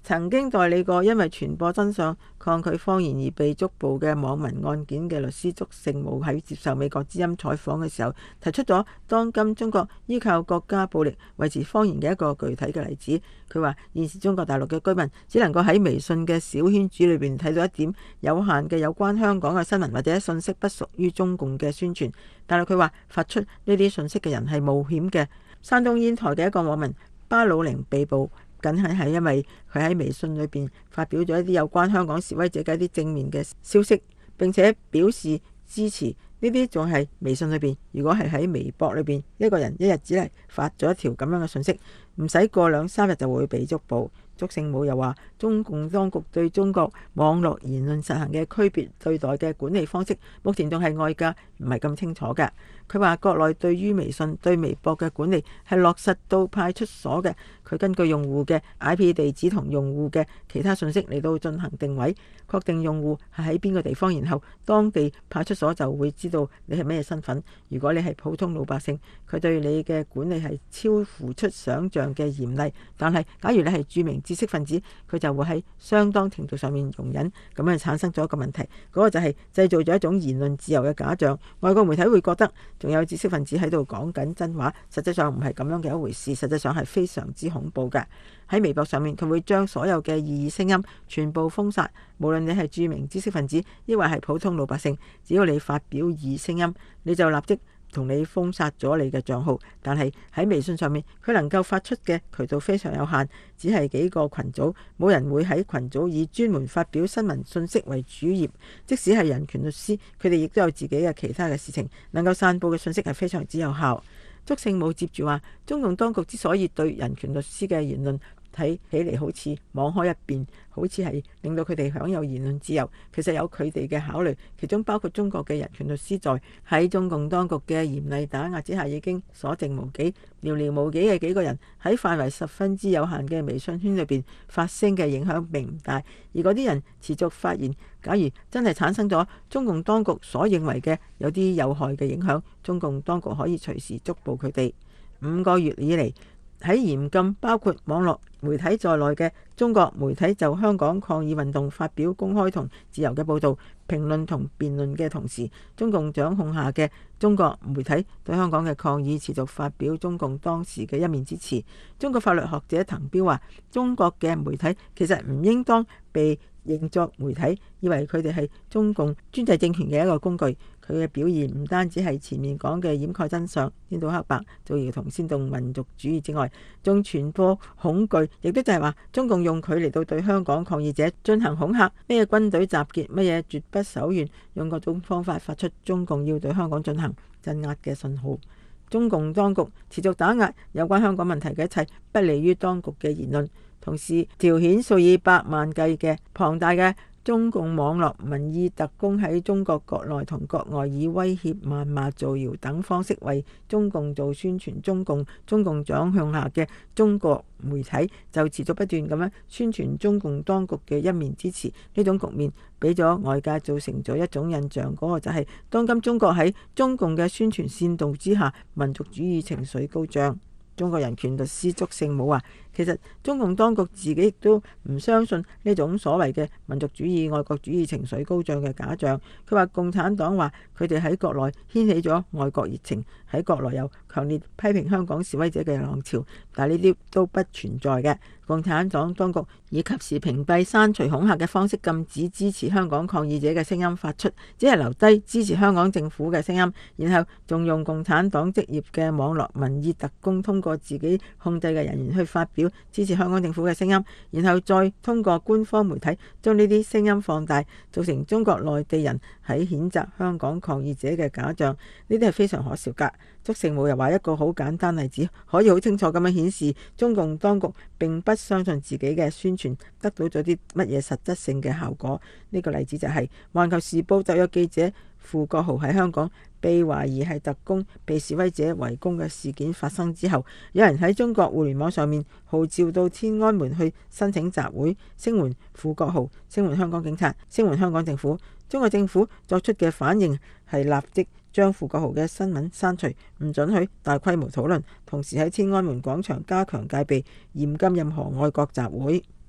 曾經代理過因為傳播真相、抗拒謊言而被捉捕嘅網民案件嘅律師祝聖武喺接受美國之音採訪嘅時候，提出咗當今中國依靠國家暴力維持謊言嘅一個具體嘅例子。佢話現時中國大陸嘅居民只能夠喺微信嘅小圈子裏邊睇到一點有限嘅有關香港嘅新聞或者信息不屬於中共嘅宣傳，但係佢話發出呢啲信息嘅人係冒險嘅。山東煙台嘅一個網民巴魯寧被捕，僅係係因為佢喺微信裏邊發表咗一啲有關香港示威者嘅一啲正面嘅消息，並且表示支持。呢啲仲係微信裏邊，如果係喺微博裏邊，一個人一日只係發咗一條咁樣嘅信息，唔使過兩三日就會被捉捕。祝聖武又話，中共當局對中國網絡言論實行嘅區別對待嘅管理方式，目前仲係外界唔係咁清楚嘅。佢話國內對於微信對微博嘅管理係落實到派出所嘅，佢根據用戶嘅 I P 地址同用戶嘅其他信息嚟到進行定位，確定用戶係喺邊個地方，然後當地派出所就會知道你係咩身份。如果你係普通老百姓，佢對你嘅管理係超乎出想像嘅嚴厲，但係假如你係著名知識分子，佢就會喺相當程度上面容忍，咁樣產生咗一個問題，嗰、那個就係製造咗一種言論自由嘅假象。外國媒體會覺得仲有知識分子喺度講緊真話，實際上唔係咁樣嘅一回事，實際上係非常之恐怖嘅。喺微博上面，佢會將所有嘅異議聲音全部封殺，無論你係著名知識分子，抑或係普通老百姓，只要你發表異聲音，你就立即同你封殺咗你嘅賬號。但係喺微信上面，佢能夠發出嘅渠道非常有限，只係幾個群組，冇人會喺群組以專門發表新聞信息為主業。即使係人權律師，佢哋亦都有自己嘅其他嘅事情，能夠散佈嘅信息係非常之有效。祝聖武接住話，中共當局之所以對人權律師嘅言論睇起嚟好似網開一面，好似係令到佢哋享有言論自由，其實有佢哋嘅考慮，其中包括中國嘅人權律師在喺中共當局嘅嚴厲打壓之下已經所剩無幾，寥寥無幾嘅幾個人喺範圍十分之有限嘅微信圈裏邊發聲嘅影響並唔大，而嗰啲人持續發言，假如真係產生咗中共當局所認為嘅有啲有害嘅影響，中共當局可以隨時捉捕佢哋。五個月以嚟，喺嚴禁包括網絡媒體在內嘅中國媒體就香港抗議運動發表公開同自由嘅報導、評論同辯論嘅同時，中共掌控下嘅中國媒體對香港嘅抗議持續發表中共當時嘅一面之詞。中國法律學者滕彪話：中國嘅媒體其實唔應當被認作媒體，以為佢哋係中共專制政權嘅一個工具。佢嘅表現唔單止係前面講嘅掩蓋真相、顛倒黑白、造謠同煽動民族主義之外，仲傳播恐懼，亦都就係話中共用佢嚟到對香港抗議者進行恐嚇，咩軍隊集結，乜嘢絕不手軟，用各種方法發出中共要對香港進行鎮壓嘅信號。中共當局持續打壓有關香港問題嘅一切不利於當局嘅言論，同時調遣數以百萬計嘅龐大嘅中共網絡民意特工喺中國國內同國外以威脅、謾罵、造謠等方式為中共做宣傳。中共中共掌控下嘅中國媒體就持續不斷咁樣宣傳中共當局嘅一面之詞。呢種局面俾咗外界造成咗一種印象，嗰個就係當今中國喺中共嘅宣傳煽動之下，民族主義情緒高漲。中國人權律師祝聖武話：其實中共當局自己亦都唔相信呢種所謂嘅民族主義、愛國主義情緒高漲嘅假象。佢話共產黨話佢哋喺國內掀起咗愛國熱情，喺國內有強烈批評香港示威者嘅浪潮，但係呢啲都不存在嘅。共產黨當局以及時屏蔽、刪除、恐嚇嘅方式禁止支持香港抗議者嘅聲音發出，只係留低支持香港政府嘅聲音，然後仲用共產黨職業嘅網絡民意特工通過自己控制嘅人員去發表支持香港政府嘅聲音，然後再通過官方媒體將呢啲聲音放大，造成中國內地人喺譴責香港抗議者嘅假象。呢啲係非常可笑㗎。祝聖武又話一個好簡單例子，可以好清楚咁樣顯示中共當局並不相信自己嘅宣傳得到咗啲乜嘢實質性嘅效果。呢個例子就係《環球時報》特約記者傅國豪喺香港被懷疑係特工被示威者圍攻嘅事件發生之後，有人喺中國互聯網上面號召到天安門去申請集會，聲援傅國豪，聲援香港警察，聲援香港政府。中國政府作出嘅反應係立即將傅國豪嘅新聞刪除，唔准許大規模討論，同時喺天安門廣場加強戒備，嚴禁任何愛國集會。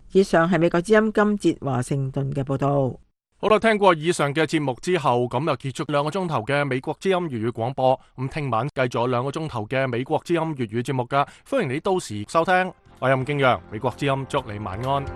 以上係美國之音今節華盛頓嘅報導。 好啦，聽過以上嘅節目之後，咁就結束兩個鐘頭嘅美國之音粵語廣播。咁聽晚繼續有兩個鐘頭嘅美國之音粵語節目噶，歡迎你到時收聽。我係任敬陽，美國之音祝你晚安。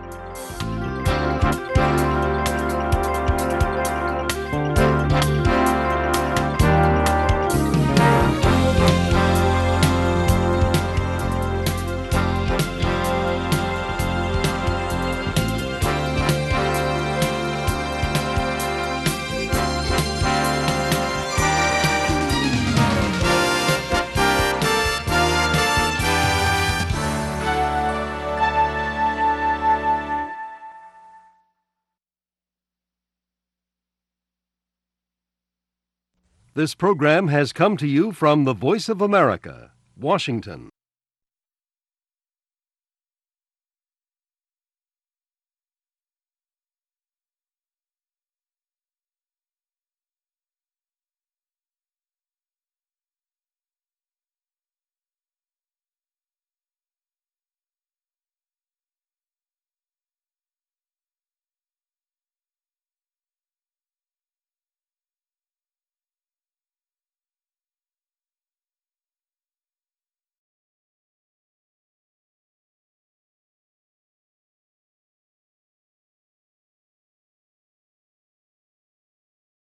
This program has come to you from the Voice of America, Washington.